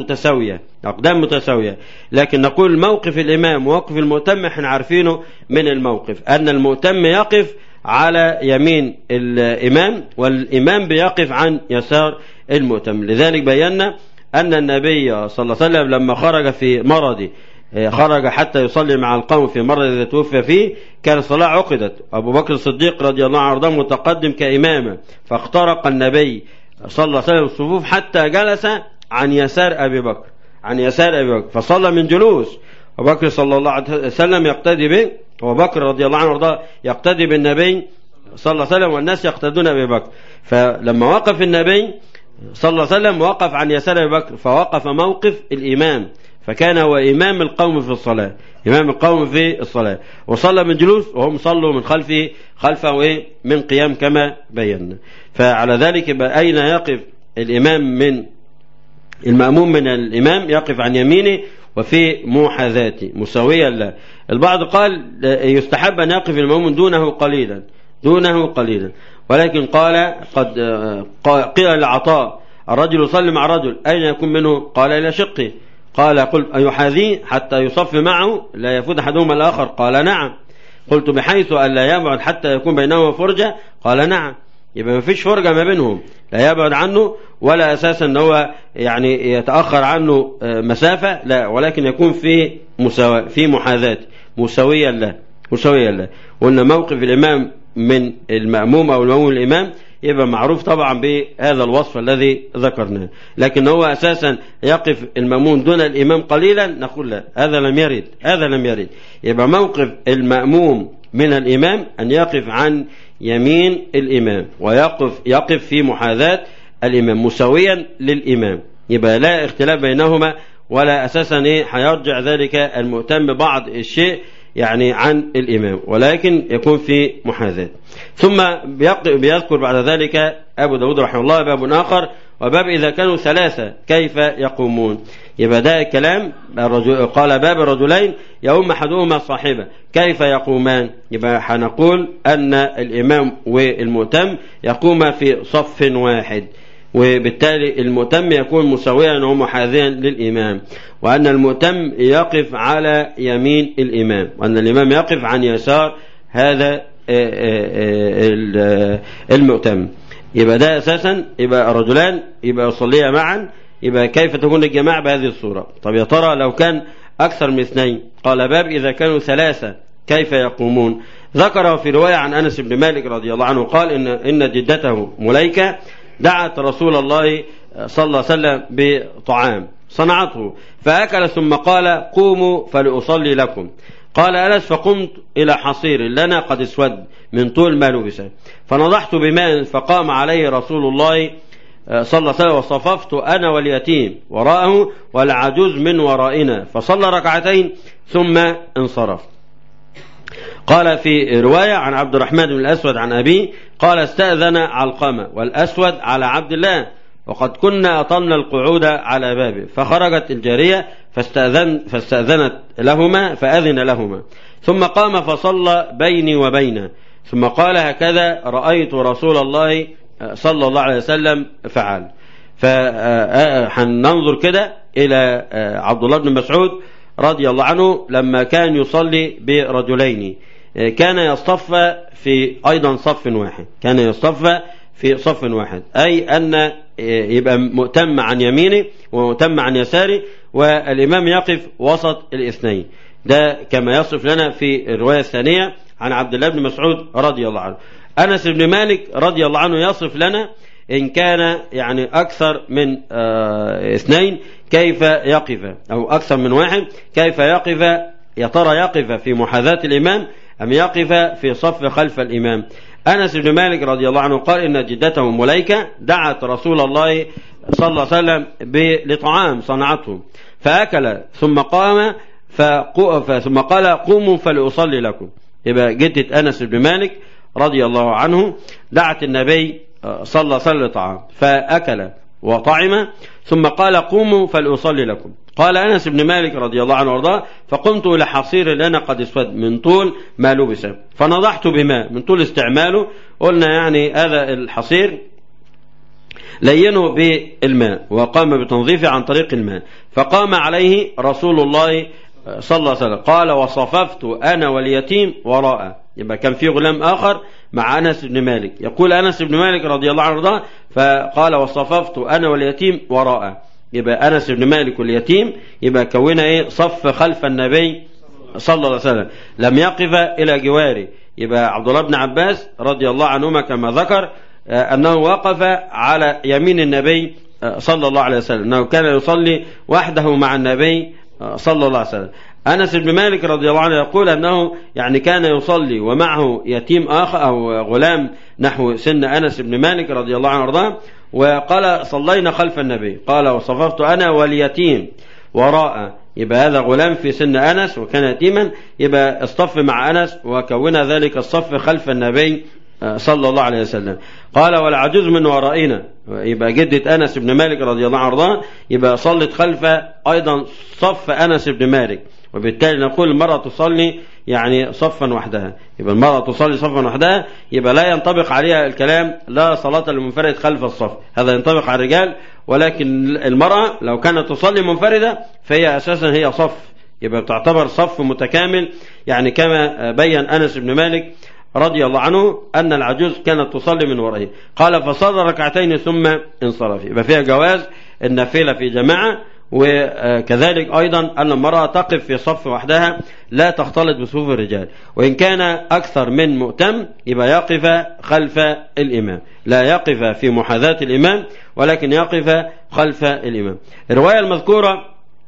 متساوية. لكن نقول موقف الإمام ووقف المؤتم احنا عارفينه من الموقف، أن المؤتم يقف على يمين الإمام والإمام بيقف عن يسار المؤتم. لذلك بينا أن النبي صلى الله عليه وسلم لما خرج في مرضه، خرج حتى يصلي مع القوم في مرض الذي توفى فيه، كان الصلاة عقدت، أبو بكر الصديق رضي الله عنه متقدم كإمامه، فاخترق النبي صلى الله عليه وسلم الصفوف حتى جلس عن يسار أبي بكر، فصلى من جلوس. أبو بكر صلى الله عليه وسلم يقتدي به، وأبو بكر رضي الله عنه وارضاه يقتدي بالنبي صلى الله عليه وسلم، والناس يقتدون أبي بكر. فلما وقف النبي صلى الله عليه وسلم وقف عن يسار أبي بكر، فوقف موقف الإمام، فكان هو إمام القوم في الصلاة، وصلى من جلوس وهم صلوا من خلفه من قيام كما بينا. فعلى ذلك يبقى أين يقف الإمام من المأموم من الإمام؟ يقف عن يمينه وفي محاذاته مساويا له. البعض قال يستحب أن يقف المأموم دونه قليلا، ولكن قال قد قيل لعطاء الرجل يصلي مع رجل أين يكون منه؟ قال إلى شقه. قال قل أيحاذيه حتى يصف معه لا يفوت أحدهما الآخر؟ قال نعم. قلت بحيث أن لا يبعد حتى يكون بينهما فرجة؟ قال نعم. يبقى ما فيش فرجة ما بينهم، لا يبعد له ولا أساسا أن هو يعني يتأخر عنه مسافة، لا، ولكن يكون في مساواة، في محاذاة مساويا له. وأن موقف الإمام من المأموم أو المأموم الإمام يبقى معروف طبعا بهذا الوصف الذي ذكرناه. لكن هو أساسا يقف المأموم دون الإمام قليلا، نقول لا، هذا لم يرد. يبقى موقف المأموم من الإمام أن يقف عن يمين الإمام ويقف في محاذاة الإمام مساويا للإمام، يبقى لا اختلاف بينهما، ولا أساسا هيرجع ذلك المؤتم بعض الشيء يعني عن الإمام، ولكن يكون في محاذاة. ثم بيذكر بعد ذلك أبو داود رحمه الله باب آخر، وباب إذا كانوا ثلاثة كيف يقومون. يبقى ده الكلام قال باب الرجلين يؤم أحدهما صاحبه كيف يقومان. يبقى هنقول أن الإمام والمؤتم يقوم في صف واحد، وبالتالي المؤتم يكون مساويا ومحاذيا للإمام، وأن المؤتم يقف على يمين الإمام، وأن الإمام يقف عن يسار هذا المؤتم. يبقى ده أساسا يبقى رجلان يبقى يصليا معا. يبقى كيف تكون الجماعة بهذه الصورة؟ طب يا ترى لو كان أكثر من اثنين؟ قال باب إذا كانوا ثلاثة كيف يقومون. ذكره في رواية عن أنس بن مالك رضي الله عنه قال إن جدته مليكة دعت رسول الله صلى الله عليه وسلم بطعام صنعته فأكل، ثم قال قوموا فلأصلي لكم. قال أنس فقمت إلى حصير لنا قد اسود من طول ما لبسه، فنضحت بماء فقام عليه رسول الله صلى الله عليه وسلم، وصففت أنا واليتيم وراءه والعجوز من ورائنا، فصلى ركعتين ثم انصرف. قال في رواية عن عبد الرحمن بن الأسود عن أبيه قال استأذن علقمة والأسود على عبد الله، وقد كنا أطلنا القعود على بابه، فخرجت الجارية فاستأذنت لهما فأذن لهما، ثم قام فصلى بيني وبينه، ثم قال هكذا رأيت رسول الله صلى الله عليه وسلم فعل. فهننظر كده إلى عبد الله بن مسعود رضي الله عنه لما كان يصلي برجلين كان يصطف في أيضا صف واحد، كان يصطف في صف واحد، أي أن يبقى مؤتم عن يمينه ومؤتم عن يساره، والإمام يقف وسط الاثنين. ده كما يصف لنا في الرواية الثانية عن عبد الله بن مسعود رضي الله عنه. أنس بن مالك رضي الله عنه يصف لنا إن كان يعني أكثر من اثنين كيف يقف، أو أكثر من واحد كيف يقف. يا ترى يقف في محاذاة الإمام أم يقف في صف خلف الإمام؟ أنس بن مالك رضي الله عنه قال إن جدته مليكة دعت رسول الله صلى الله عليه وسلم لطعام صنعته فأكل، ثم قام ثم قال قوموا فلأصلي لكم. يبقى جدة أنس بن مالك رضي الله عنه دعت النبي صلى الله عليه وسلم لطعام فأكل وطعم، ثم قال قوموا فلأصلي لكم. قال أنس بن مالك رضي الله عنه وارضاه فقمت إلى حصير لنا قد اسود من طول ما لبس، فنضحت بماء من طول استعماله. قلنا يعني هذا الحصير لينه بالماء وقام بتنظيفه عن طريق الماء، فقام عليه رسول الله صلى الله عليه وسلم. قال وصففت أنا واليتيم وراءه. يبقى كان في غلام آخر مع أنس بن مالك. يقول أنس بن مالك رضي الله عنه فقال وصففت أنا واليتيم وراءه. يبقى أنس بن مالك واليتيم يبقى كونا صف خلف النبي صلى الله عليه وسلم، لم يقف إلى جواره. يبقى عبد الله بن عباس رضي الله عنهما كما ذكر أنه وقف على يمين النبي صلى الله عليه وسلم، أنه كان يصلي وحده مع النبي صلى الله عليه وسلم. أنس بن مالك رضي الله عنه يقول أنه يعني كان يصلي ومعه يتيم آخر أو غلام نحو سن أنس بن مالك رضي الله عنه وارضاه، وقال صلينا خلف النبي. قال وصففت أنا واليتيم وراء. يبقى هذا غلام في سن أنس وكان يتيما، يبقى اصطف مع أنس وكون ذلك الصف خلف النبي صلى الله عليه وسلم. قال والعجوز من ورائنا. يبقى جدة أنس بن مالك رضي الله عنه وارضاه يبقى صلت خلف أيضا صف أنس بن مالك، وبالتالي نقول المرأة تصلي يعني صفا وحدها. يبقى المرأة تصلي صفا وحدها، يبقى لا ينطبق عليها الكلام لا صلاة المنفرد خلف الصف، هذا ينطبق على الرجال. ولكن المرأة لو كانت تصلي منفردة فهي أساسا هي صف، يبقى تعتبر صف متكامل، يعني كما بين أنس بن مالك رضي الله عنه أن العجوز كانت تصلي من ورائه. قال فصلى ركعتين ثم انصرف. يبقى فيها جواز النافلة في جماعة، وكذلك أيضا أن المرأة تقف في صف وحدها لا تختلط بصفوف الرجال، وإن كان أكثر من مؤتم يبقى يقف خلف الإمام، لا يقف في محاذاة الإمام ولكن يقف خلف الإمام. الرواية المذكورة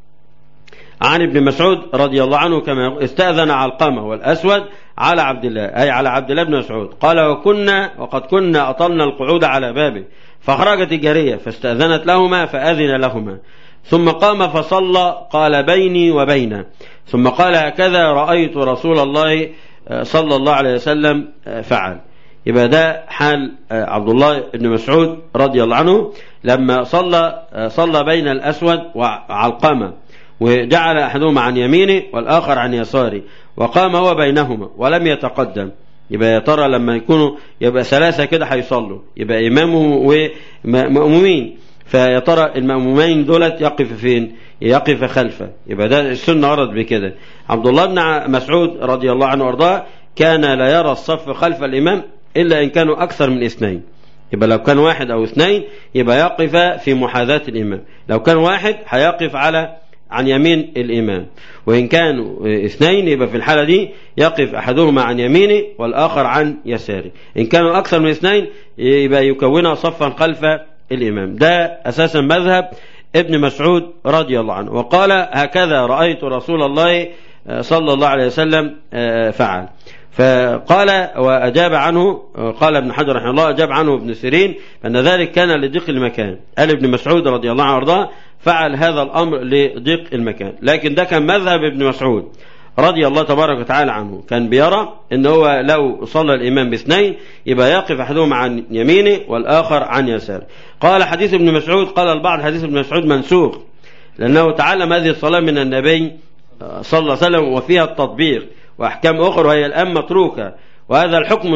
عن ابن مسعود رضي الله عنه كما استأذن علقمة والأسود على عبد الله، أي على عبد الله بن مسعود، قال وقد كنا أطلنا القعود على بابه فخرجت الجارية فاستأذنت لهما فأذن لهما، ثم قام فصلى قال بيني وبينه، ثم قال هكذا رأيت رسول الله صلى الله عليه وسلم فعل. يبقى ده حال عبد الله بن مسعود رضي الله عنه لما صلى بين الأسود وعلقمة، وجعل أحدهما عن يمينه والآخر عن يساره، وقام هو بينهما ولم يتقدم. يبقى يا ترى لما يكونوا يبقى ثلاثة كده هيصلوا، يبقى إمامه ومأمومين، فيا ترى المأمومين دولت يقف فين؟ يقف خلفه. يبقى ده السنة ورد بكده. عبد الله بن مسعود رضي الله عنه وارضاه كان لا يرى الصف خلف الإمام إلا إن كانوا أكثر من اثنين. يبقى لو كان واحد أو اثنين يبقى يقف في محاذاة الإمام، لو كان واحد هيقف عن يمين الإمام، وإن كانوا اثنين يبقى في الحالة دي يقف أحدهما عن يمينه والآخر عن يساره، إن كانوا أكثر من اثنين يبقى يكون صفا خلف الإمام. ده أساسا مذهب ابن مسعود رضي الله عنه. وقال هكذا رأيت رسول الله صلى الله عليه وسلم فعل. فقال وأجاب عنه، قال ابن حجر رحمه الله أجاب عنه ابن سيرين أن ذلك كان لضيق المكان. قال ابن مسعود رضي الله عنه وارضاه فعل هذا الأمر لضيق المكان، لكن ده كان مذهب ابن مسعود رضي الله تبارك وتعالى عنه، كان بيرى ان هو لو صلى الإمام باثنين يبقى يقف أحدهما عن يمينه والآخر عن يساره. قال حديث ابن مسعود، قال البعض حديث ابن مسعود منسوخ لأنه تعلم هذه الصلاة من النبي صلى الله عليه وسلم وفيها التطبيق وأحكام أخرى وهي الآن متروكة، وهذا الحكم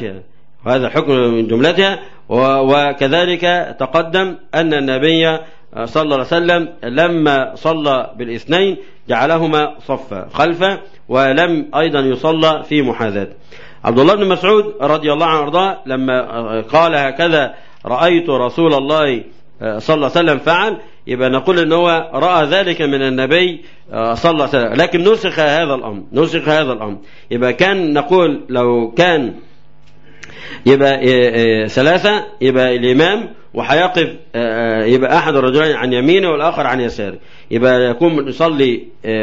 من جملتها، وكذلك تقدم أن النبي صلى الله عليه وسلم لما صلى بالاثنين جعلهما صفا خلفه ولم أيضا يصلى في محاذاة. عبد الله بن مسعود رضي الله عنه وارضاه لما قال هكذا رأيت رسول الله صلى الله عليه وسلم فعل، يبقى نقول ان هو رأى ذلك من النبي صلى الله عليه وسلم، لكن نسخ هذا الأمر. يبقى كان نقول لو كان يبقى ثلاثة يبقى الإمام وحيقف يبقى أحد الرجلين عن يمينه والآخر عن يساره، يبقى يكون يصلي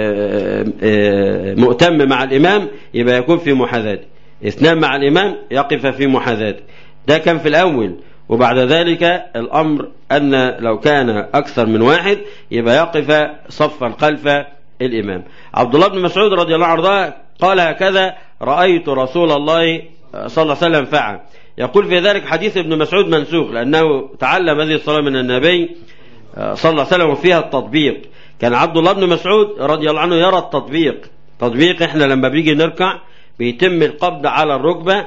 مؤتم مع الإمام يبقى يكون في محاذاته، اثنان مع الإمام يقف في محاذاته. ده كان في الأول، وبعد ذلك الأمر أن لو كان أكثر من واحد يبقى يقف صفا خلف الإمام. عبد الله بن مسعود رضي الله عنه قال هكذا رأيت رسول الله صلى الله عليه وسلم فعل. يقول في ذلك حديث ابن مسعود منسوخ لأنه تعلم هذه الصلاة من النبي صلى الله عليه وسلم وفيها التطبيق. كان عبد الله بن مسعود رضي الله عنه يرى التطبيق. احنا لما بيجي نركع بيتم القبض على الركبة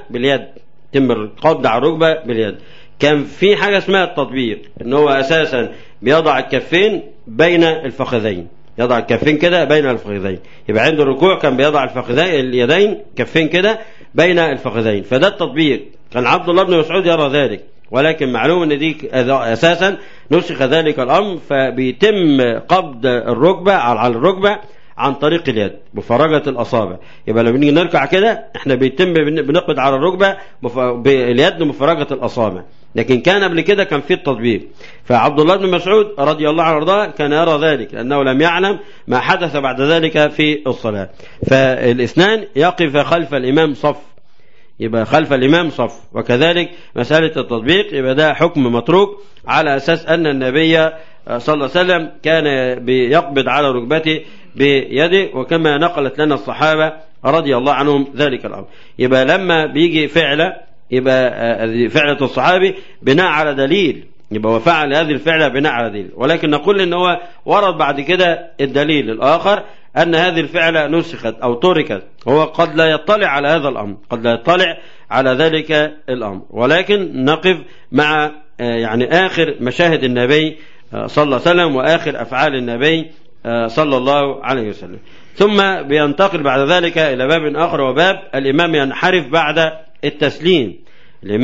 باليد، كان في حاجة اسمها التطبيق، ان هو اساسا بيضع الكفين بين الفخذين، يضع الكفين كده بين الفخذين، يبقى عند الركوع كان بيضع اليدين كفين كده بين الفخذين، فده التطبيق. كان عبد الله بن مسعود يرى ذلك، ولكن معلوم ان دي اساسا نسخ ذلك الامر، فبيتم قبض الركبة على الركبة عن طريق اليد بفرجة الأصابع. يبقى لما بنيجي نركع كده احنا بنقبض على الركبة باليد بفرجة الأصابع، لكن كان قبل كده كان في التطبيق. فعبد الله بن مسعود رضي الله عنه وارضاه كان يرى ذلك لأنه لم يعلم ما حدث بعد ذلك في الصلاة. فالاثنان يقف خلف الإمام صف، يبقى خلف الإمام صف. وكذلك مسألة التطبيق يبقى ده حكم متروك على أساس أن النبي صلى الله عليه وسلم كان بيقبض على ركبته بيده، وكما نقلت لنا الصحابة رضي الله عنهم ذلك الأمر. يبقى لما بيجي فعلة يبقى فعلة الصحابي بناء على دليل، يبقى هو فعل هذه الفعلة بناء على دليل، ولكن نقول إن هو ورد بعد كده الدليل الآخر أن هذه الفعلة نسخت أو تركت، هو قد لا يطلع على هذا الأمر، قد لا يطلع على ذلك الأمر، ولكن نقف مع يعني آخر مشاهد النبي صلى الله عليه وسلم وآخر أفعال النبي صلى الله عليه وسلم. ثم بينتقل بعد ذلك إلى باب آخر، وباب الإمام ينحرف بعد التسليم.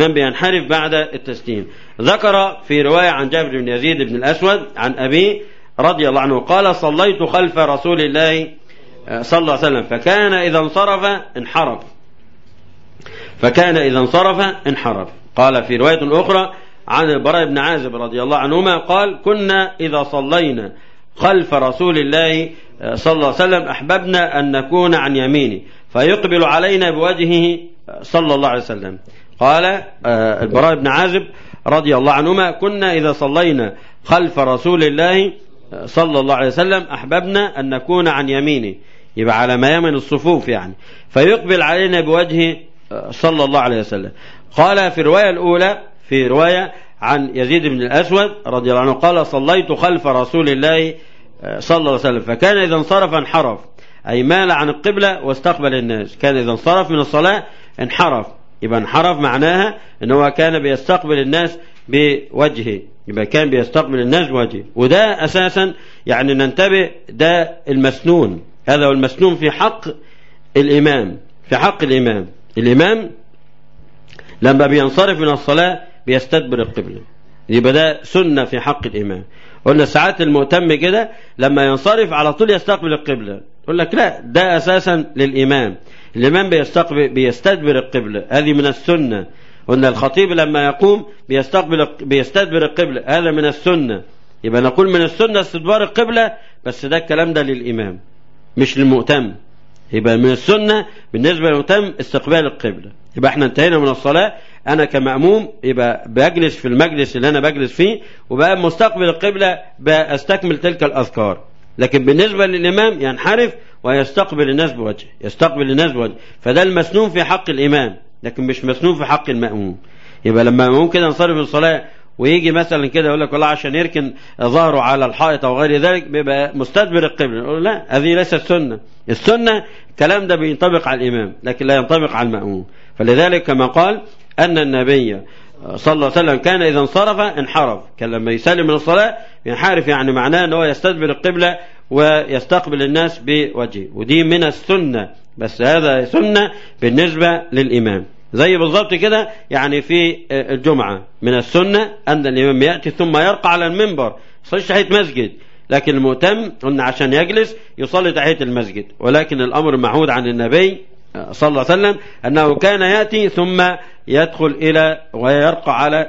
ذكر في رواية عن جابر بن يزيد بن الأسود عن أبيه رضي الله عنه قال صليت خلف رسول الله صلى الله عليه وسلم فكان إذا انصرف. قال في رواية أخرى عن البراء بن عازب رضي الله عنهما قال كنا إذا صلينا خلف رسول الله صلى الله عليه وسلم أحببنا أن نكون عن يمينه فيقبل علينا بوجهه صلى الله عليه وسلم. قال البراء بن عازب رضي الله عنهما كنا إذا صلينا خلف رسول الله صلى الله عليه وسلم أحببنا أن نكون عن يمينه، يبقى على ما يمن الصفوف يعني، فيقبل علينا بوجهه صلى الله عليه وسلم. قال في الرواية الأولى في رواية عن يزيد بن الأسود رضي الله عنه قال صليت خلف رسول الله صلى الله عليه وسلم فكان إذا انصرف انحرف، أي مال عن القبلة واستقبل الناس. كان إذا انصرف من الصلاة انحرف، يبقى انحرف معناها أنه كان بيستقبل الناس بوجهه، يبقى كان بيستقبل الناس بوجهه. وده أساسا يعني ننتبه، ده المسنون، هذا هو المسنون في حق الإمام. الإمام لما بينصرف من الصلاة بيستدبر القبلة، يبقى ده سنة في حق الإمام. قلنا ساعات المؤتم كده لما ينصرف على طول يستقبل القبلة، يقول لك لا، ده أساسا للإمام. الإمام بيستدبر القبلة، هذه من السنة. قلنا الخطيب لما يقوم بيستدبر القبلة، هذا من السنة. يبقى نقول من السنة استدبار القبلة، بس ده الكلام ده للإمام مش للمؤتم. يبقى من السنة بالنسبة للمؤتم استقبال القبلة. يبقى احنا انتهينا من الصلاة، أنا كمأموم يبقى بجلس في المجلس اللي أنا بجلس فيه، وبقى مستقبل القبلة بأستكمل تلك الأذكار. لكن بالنسبة للإمام ينحرف ويستقبل الناس بوجه، فده المسنون في حق الإمام، لكن مش مسنون في حق المأموم. يبقى لما المأموم كده ينصرف الصلاة ويجي مثلا كده يقول لك والله عشان يركن ظهره على الحائط أو غير ذلك بيبقى مستدبر القبلة، نقول لا، هذه ليست سنة. السنة الكلام ده بينطبق على الإمام لكن لا ينطبق على المأموم. فلذلك كما قال أن النبي صلى الله عليه وسلم كان إذا انصرف انحرف، كان لما يسلم من الصلاة ينحرف، يعني معناه أنه يستدبر القبلة ويستقبل الناس بوجهه، ودي من السنة، بس هذا سنة بالنسبة للإمام. زي بالضبط كده يعني في الجمعة من السنة أن الإمام يأتي ثم يرقى على المنبر، يصلي تحية مسجد، لكن المؤتم قلنا عشان يجلس يصلي تحية المسجد. ولكن الأمر معهود عن النبي صلى الله عليه وسلم أنه كان يأتي ثم يدخل إلى ويرقى على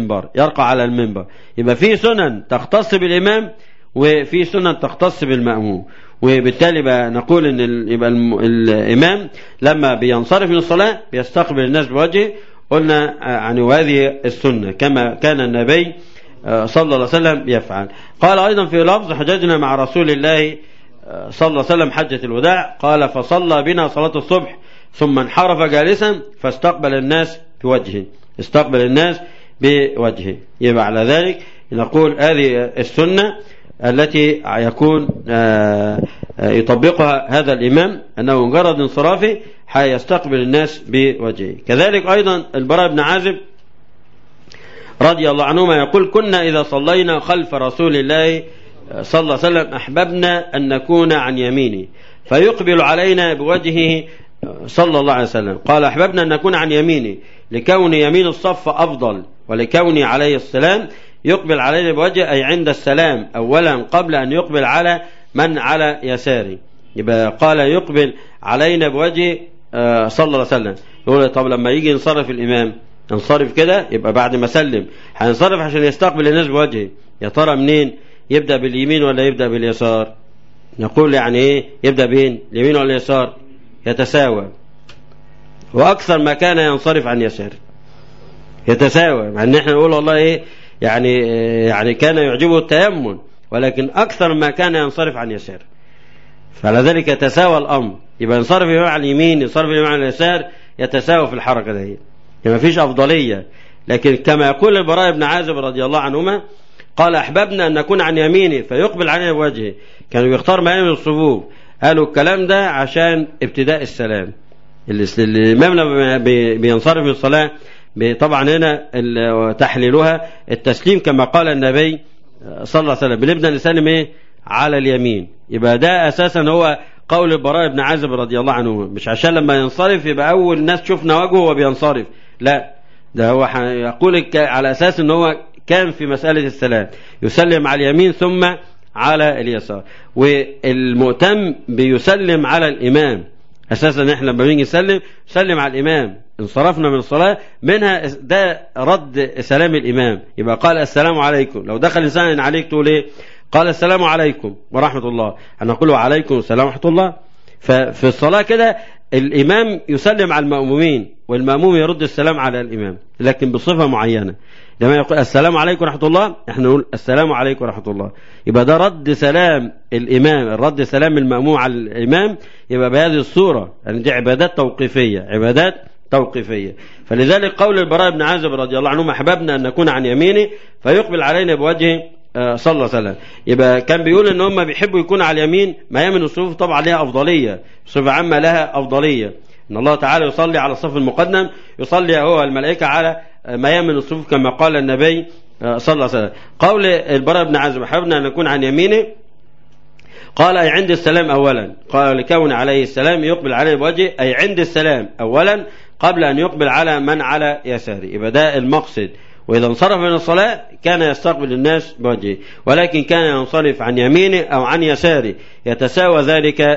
المنبر. يبقى في سنن تختص بالإمام وفي سنن تختص بالمأموم. وبالتالي بقى نقول ان يبقى الإمام لما بينصرف من الصلاة بيستقبل الناس بوجهه، قلنا يعني وهذه السنة كما كان النبي صلى الله عليه وسلم يفعل. قال أيضا في لفظ حججنا مع رسول الله صلى الله عليه وسلم حجة الوداع، قال فصلى بنا صلاة الصبح ثم انحرف جالسا فاستقبل الناس بوجهه. يبقى على ذلك نقول هذه السنة التي يكون يطبقها هذا الإمام، أنه مجرد انصرافه حيستقبل الناس بوجهه. كذلك أيضا البراء بن عازب رضي الله عنهما يقول كنا إذا صلينا خلف رسول الله صلى الله عليه وسلم أحببنا أن نكون عن يمينه فيقبل علينا بوجهه صلى الله عليه وسلم. قال أحببنا أن نكون عن يمينه لكون يمين الصف أفضل، ولكوني عليه السلام يقبل علينا بوجهه، أي عند السلام أولا قبل أن يقبل على من على يساره. يبقى قال يقبل علينا بوجهه صلى الله عليه وسلم. يقول طب لما يجي ينصرف الإمام ينصرف كده، يبقى بعد ما سلم هينصرف عشان يستقبل الناس بوجهه، يا ترى منين يبدأ باليمين ولا يبدأ باليسار؟ نقول يعني ايه يبدأ بين اليمين ولا اليسار؟ يتساوى، وأكثر ما كان ينصرف عن يساره يتساوى، مع ان احنا نقول والله ايه يعني كان يعجبه التيمم، ولكن أكثر ما كان ينصرف عن يساره، فعلى ذلك يتساوى الأمر. يبقى ينصرف الإمام على اليمين ينصرف الإمام على اليسار، يتساوى في الحركة دي، ما فيش أفضلية. لكن كما يقول البراء بن عازب رضي الله عنهما قال أحببنا أن نكون عن يمينه فيقبل علينا بوجهه، كانوا بيختار مقام الصفوف. قالوا الكلام ده عشان ابتداء السلام. الإمام لما بينصرف من الصلاة طبعا هنا تحليلها التسليم كما قال النبي صلى الله عليه وسلم، بنبدأ نسلم ايه على اليمين. يبقى ده أساسا هو قول البراء بن عازب رضي الله عنه، مش عشان لما ينصرف يبقى أول الناس شفنا وجهه وهو بينصرف، لا، ده هو يقول على أساس أنه هو كان في مسألة السلام يسلم على اليمين ثم على اليسار. والمؤتم بيسلم على الإمام أساسا. إحنا لما بنيجي نسلم على الإمام انصرفنا من الصلاة منها، ده رد سلام الإمام. يبقى قال السلام عليكم، لو دخل إنسان عليك تقول إيه؟ قال السلام عليكم ورحمة الله، هنقول وعليكم السلام ورحمة الله. ففي الصلاة كده الإمام يسلم على المأمومين والمأموم يرد السلام على الإمام، لكن بصفة معينة. لما يقول السلام عليكم ورحمة الله احنا نقول السلام عليكم ورحمة الله. يبقى ده رد سلام الإمام، رد سلام المأموم على الإمام يبقى بهذه الصورة. يعني دي عبادات توقيفية، عبادات توقيفية. فلذلك قول البراء بن عازب رضي الله عنه أحببنا أن نكون عن يمينه فيقبل علينا بوجهه صلى الله عليه وسلم. يبقى كان بيقول ان هم بيحبوا يكونوا على اليمين. ميامن الصفوف طبعا لها أفضلية، صفة عامة لها أفضلية. ان الله تعالى يصلي على الصف المقدم، يصلي هو الملائكة على ميامن الصفوف كما قال النبي صلى الله عليه وسلم. قول البراء بن عازب أحببنا أن نكون عن يمينه، قال أي عند السلام أولا، قال لكون عليه السلام يقبل عليه بوجهه، أي عند السلام أولا قبل أن يقبل على من على يساره. يبقى ده المقصد. وإذا انصرف من الصلاة كان يستقبل الناس بوجهه، ولكن كان ينصرف عن يمينه أو عن يساره، يتساوى ذلك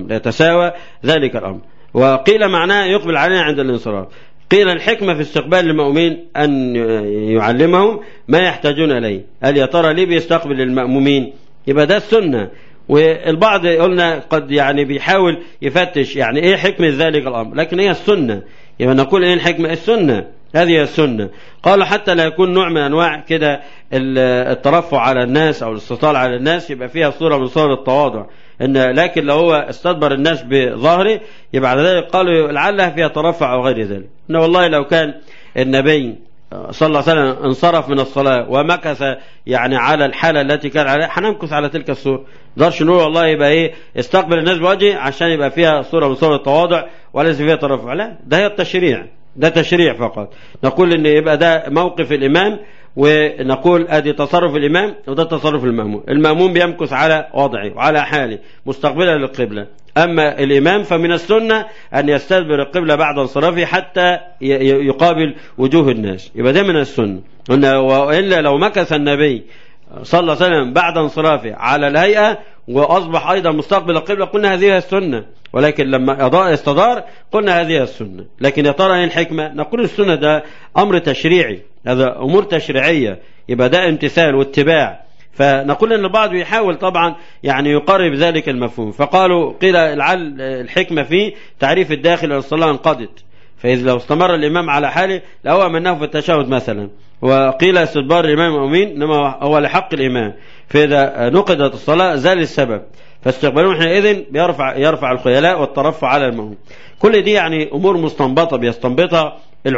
الأمر. وقيل معناه يقبل علينا عند الانصراف. قيل الحكمة في استقبال المأمومين أن يعلمهم ما يحتاجون إليه. هل يا ترى ليه بيستقبل المأمومين؟ يبقى ده السنة. والبعض قلنا قد يعني بيحاول يفتش يعني ايه حكمة ذلك الأمر، لكن هي السنة. يبقى نقول ايه الحكمة؟ السنة، هذه السنة. قالوا حتى لا يكون نوع من أنواع كده الترفع على الناس أو الاستطال على الناس، يبقى فيها صورة من صور التواضع. لكن لو هو استدبر الناس بظهره يبقى على ذلك قالوا لعلها فيها ترفع أو غير ذلك. إن والله لو كان النبي صلى الله عليه وسلم انصرف من الصلاة ومكث يعني على الحالة التي كان عليها، هنمكث على تلك الصورة. نقدرش نقول والله يبقى ايه استقبل الناس بوجهه عشان يبقى فيها صورة من صور التواضع وليس فيها ترفع. لا، ده هي التشريع، ده تشريع فقط. نقول ان يبقى ده موقف الإمام، ونقول ادي تصرف الإمام وده تصرف المأموم. المأموم بيمكث على وضعه وعلى حاله مستقبلا للقبلة. أما الإمام فمن السنة أن يستدبر القبلة بعد انصرافه حتى يقابل وجوه الناس. يبقى ده من السنة. وإلا لو مكث النبي صلى الله عليه وسلم بعد انصرافه على الهيئة وأصبح أيضا مستقبل القبلة قلنا هذه السنة، ولكن لما استدار قلنا هذه السنة. لكن يا ترى ايه الحكمة؟ نقول السنة ده أمر تشريعي، هذا أمور تشريعية، يبقى ده امتثال واتباع. فنقول ان البعض يحاول طبعا يعني يقرب ذلك المفهوم. فقالوا قيل الحكمة في تعريف الداخل الى الصلاة انقضت، فإذا لو استمر الإمام على حاله لهو منه في التشهد مثلا. وقيل استدبار الإمام المؤمن إنما هو لحق الإمام، فإذا نقضت الصلاة زال السبب، فاستقبالهم حينئذ يرفع الخيلاء والترفع على المؤمن. كل دي يعني أمور مستنبطة بيستنبطها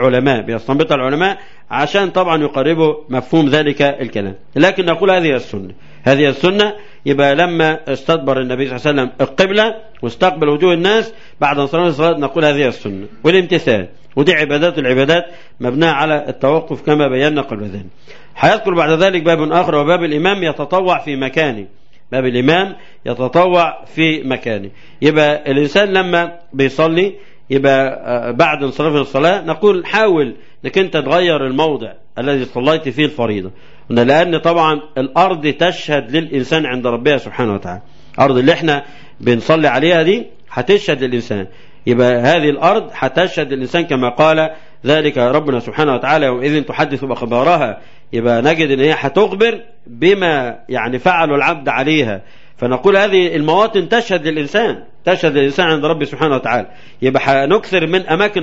العلماء عشان طبعا يقربوا مفهوم ذلك الكلام. لكن نقول هذه السنة. يبقى لما استدبر النبي صلى الله عليه وسلم القبلة واستقبل وجوه الناس بعد انصراف الصلاة نقول هذه السنة والامتثال. ودي العبادات مبناة على التوقف كما بينا قبل ذلك. هيذكر بعد ذلك باب آخر، وباب الإمام يتطوع في مكانه. باب الإمام يتطوع في مكانه. يبقى الإنسان لما بيصلي يبقى بعد انصراف الصلاة نقول حاول انك انت تغير الموضع الذي صليت فيه الفريضة، لأن طبعا الأرض تشهد للإنسان عند ربها سبحانه وتعالى. الأرض اللي احنا بنصلي عليها دي هتشهد للإنسان. يبقى هذه الأرض هتشهد للإنسان كما قال ذلك ربنا سبحانه وتعالى وإذن تحدث بأخبارها. يبقى نجد ان هي هتخبر بما يعني فعل العبد عليها. فنقول هذه المواطن تشهد للإنسان عند ربه سبحانه وتعالى. يبقى هنكثر من أماكن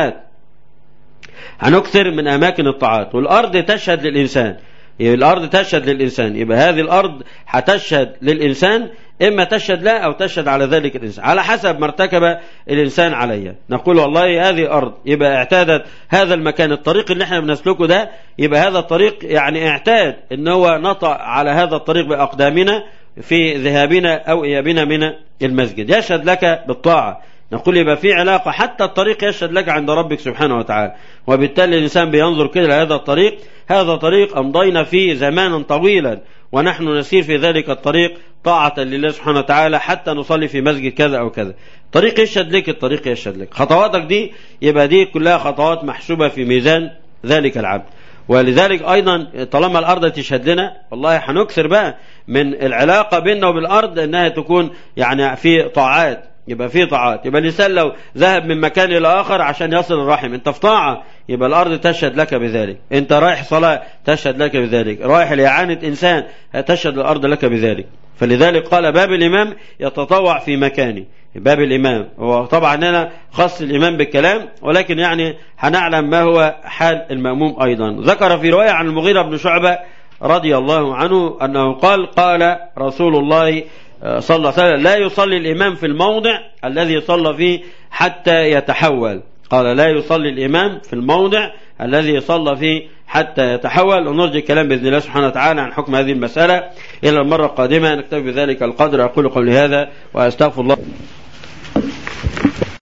الطاعات، والأرض تشهد للإنسان. يبقى هذه الأرض هتشهد للإنسان، إما تشهد لا أو تشهد على ذلك الإنسان على حسب ما ارتكب الإنسان عليها. نقول والله هذه أرض يبقى اعتادت هذا المكان، الطريق اللي احنا بنسلكه ده يبقى هذا الطريق يعني اعتاد ان هو نطع على هذا الطريق بأقدامنا في ذهابنا أو إيابنا من المسجد، يشهد لك بالطاعة. نقول يبقى في علاقة، حتى الطريق يشهد لك عند ربك سبحانه وتعالى. وبالتالي الإنسان بينظر كده لهذا الطريق، هذا طريق أمضينا فيه زمانا طويلا ونحن نسير في ذلك الطريق طاعة لله سبحانه وتعالى حتى نصلي في مسجد كذا أو كذا. الطريق يشهد لك خطواتك دي، يبقى دي كلها خطوات محسوبة في ميزان ذلك العبد. ولذلك أيضا طالما الأرض تشهد لنا والله هنكثر بقى من العلاقة بيننا وبالأرض أنها تكون يعني في طاعات، يبقى في طاعات. يبقى الإنسان لو ذهب من مكان إلى آخر عشان يصل الرحم أنت في طاعة، يبقى الأرض تشهد لك بذلك. أنت رايح صلاة تشهد لك بذلك، رايح لإعانة إنسان تشهد الأرض لك بذلك. فلذلك قال باب الإمام يتطوع في مكانه. باب الإمام هو طبعا هنا خص الإمام بالكلام، ولكن يعني هنعلم ما هو حال المأموم أيضا. ذكر في رواية عن المغيرة بن شعبة رضي الله عنه أنه قال رسول الله صلى الله عليه وسلم لا يصلي الإمام في الموضع الذي صلى فيه حتى يتحول. قال لا يصلي الإمام في الموضع الذي صلى فيه حتى يتحول. ونرجع الكلام بإذن الله سبحانه وتعالى عن حكم هذه المسألة إلى المرة القادمة. نكتفي بذلك القدر. أقول قولي هذا وأستغفر الله.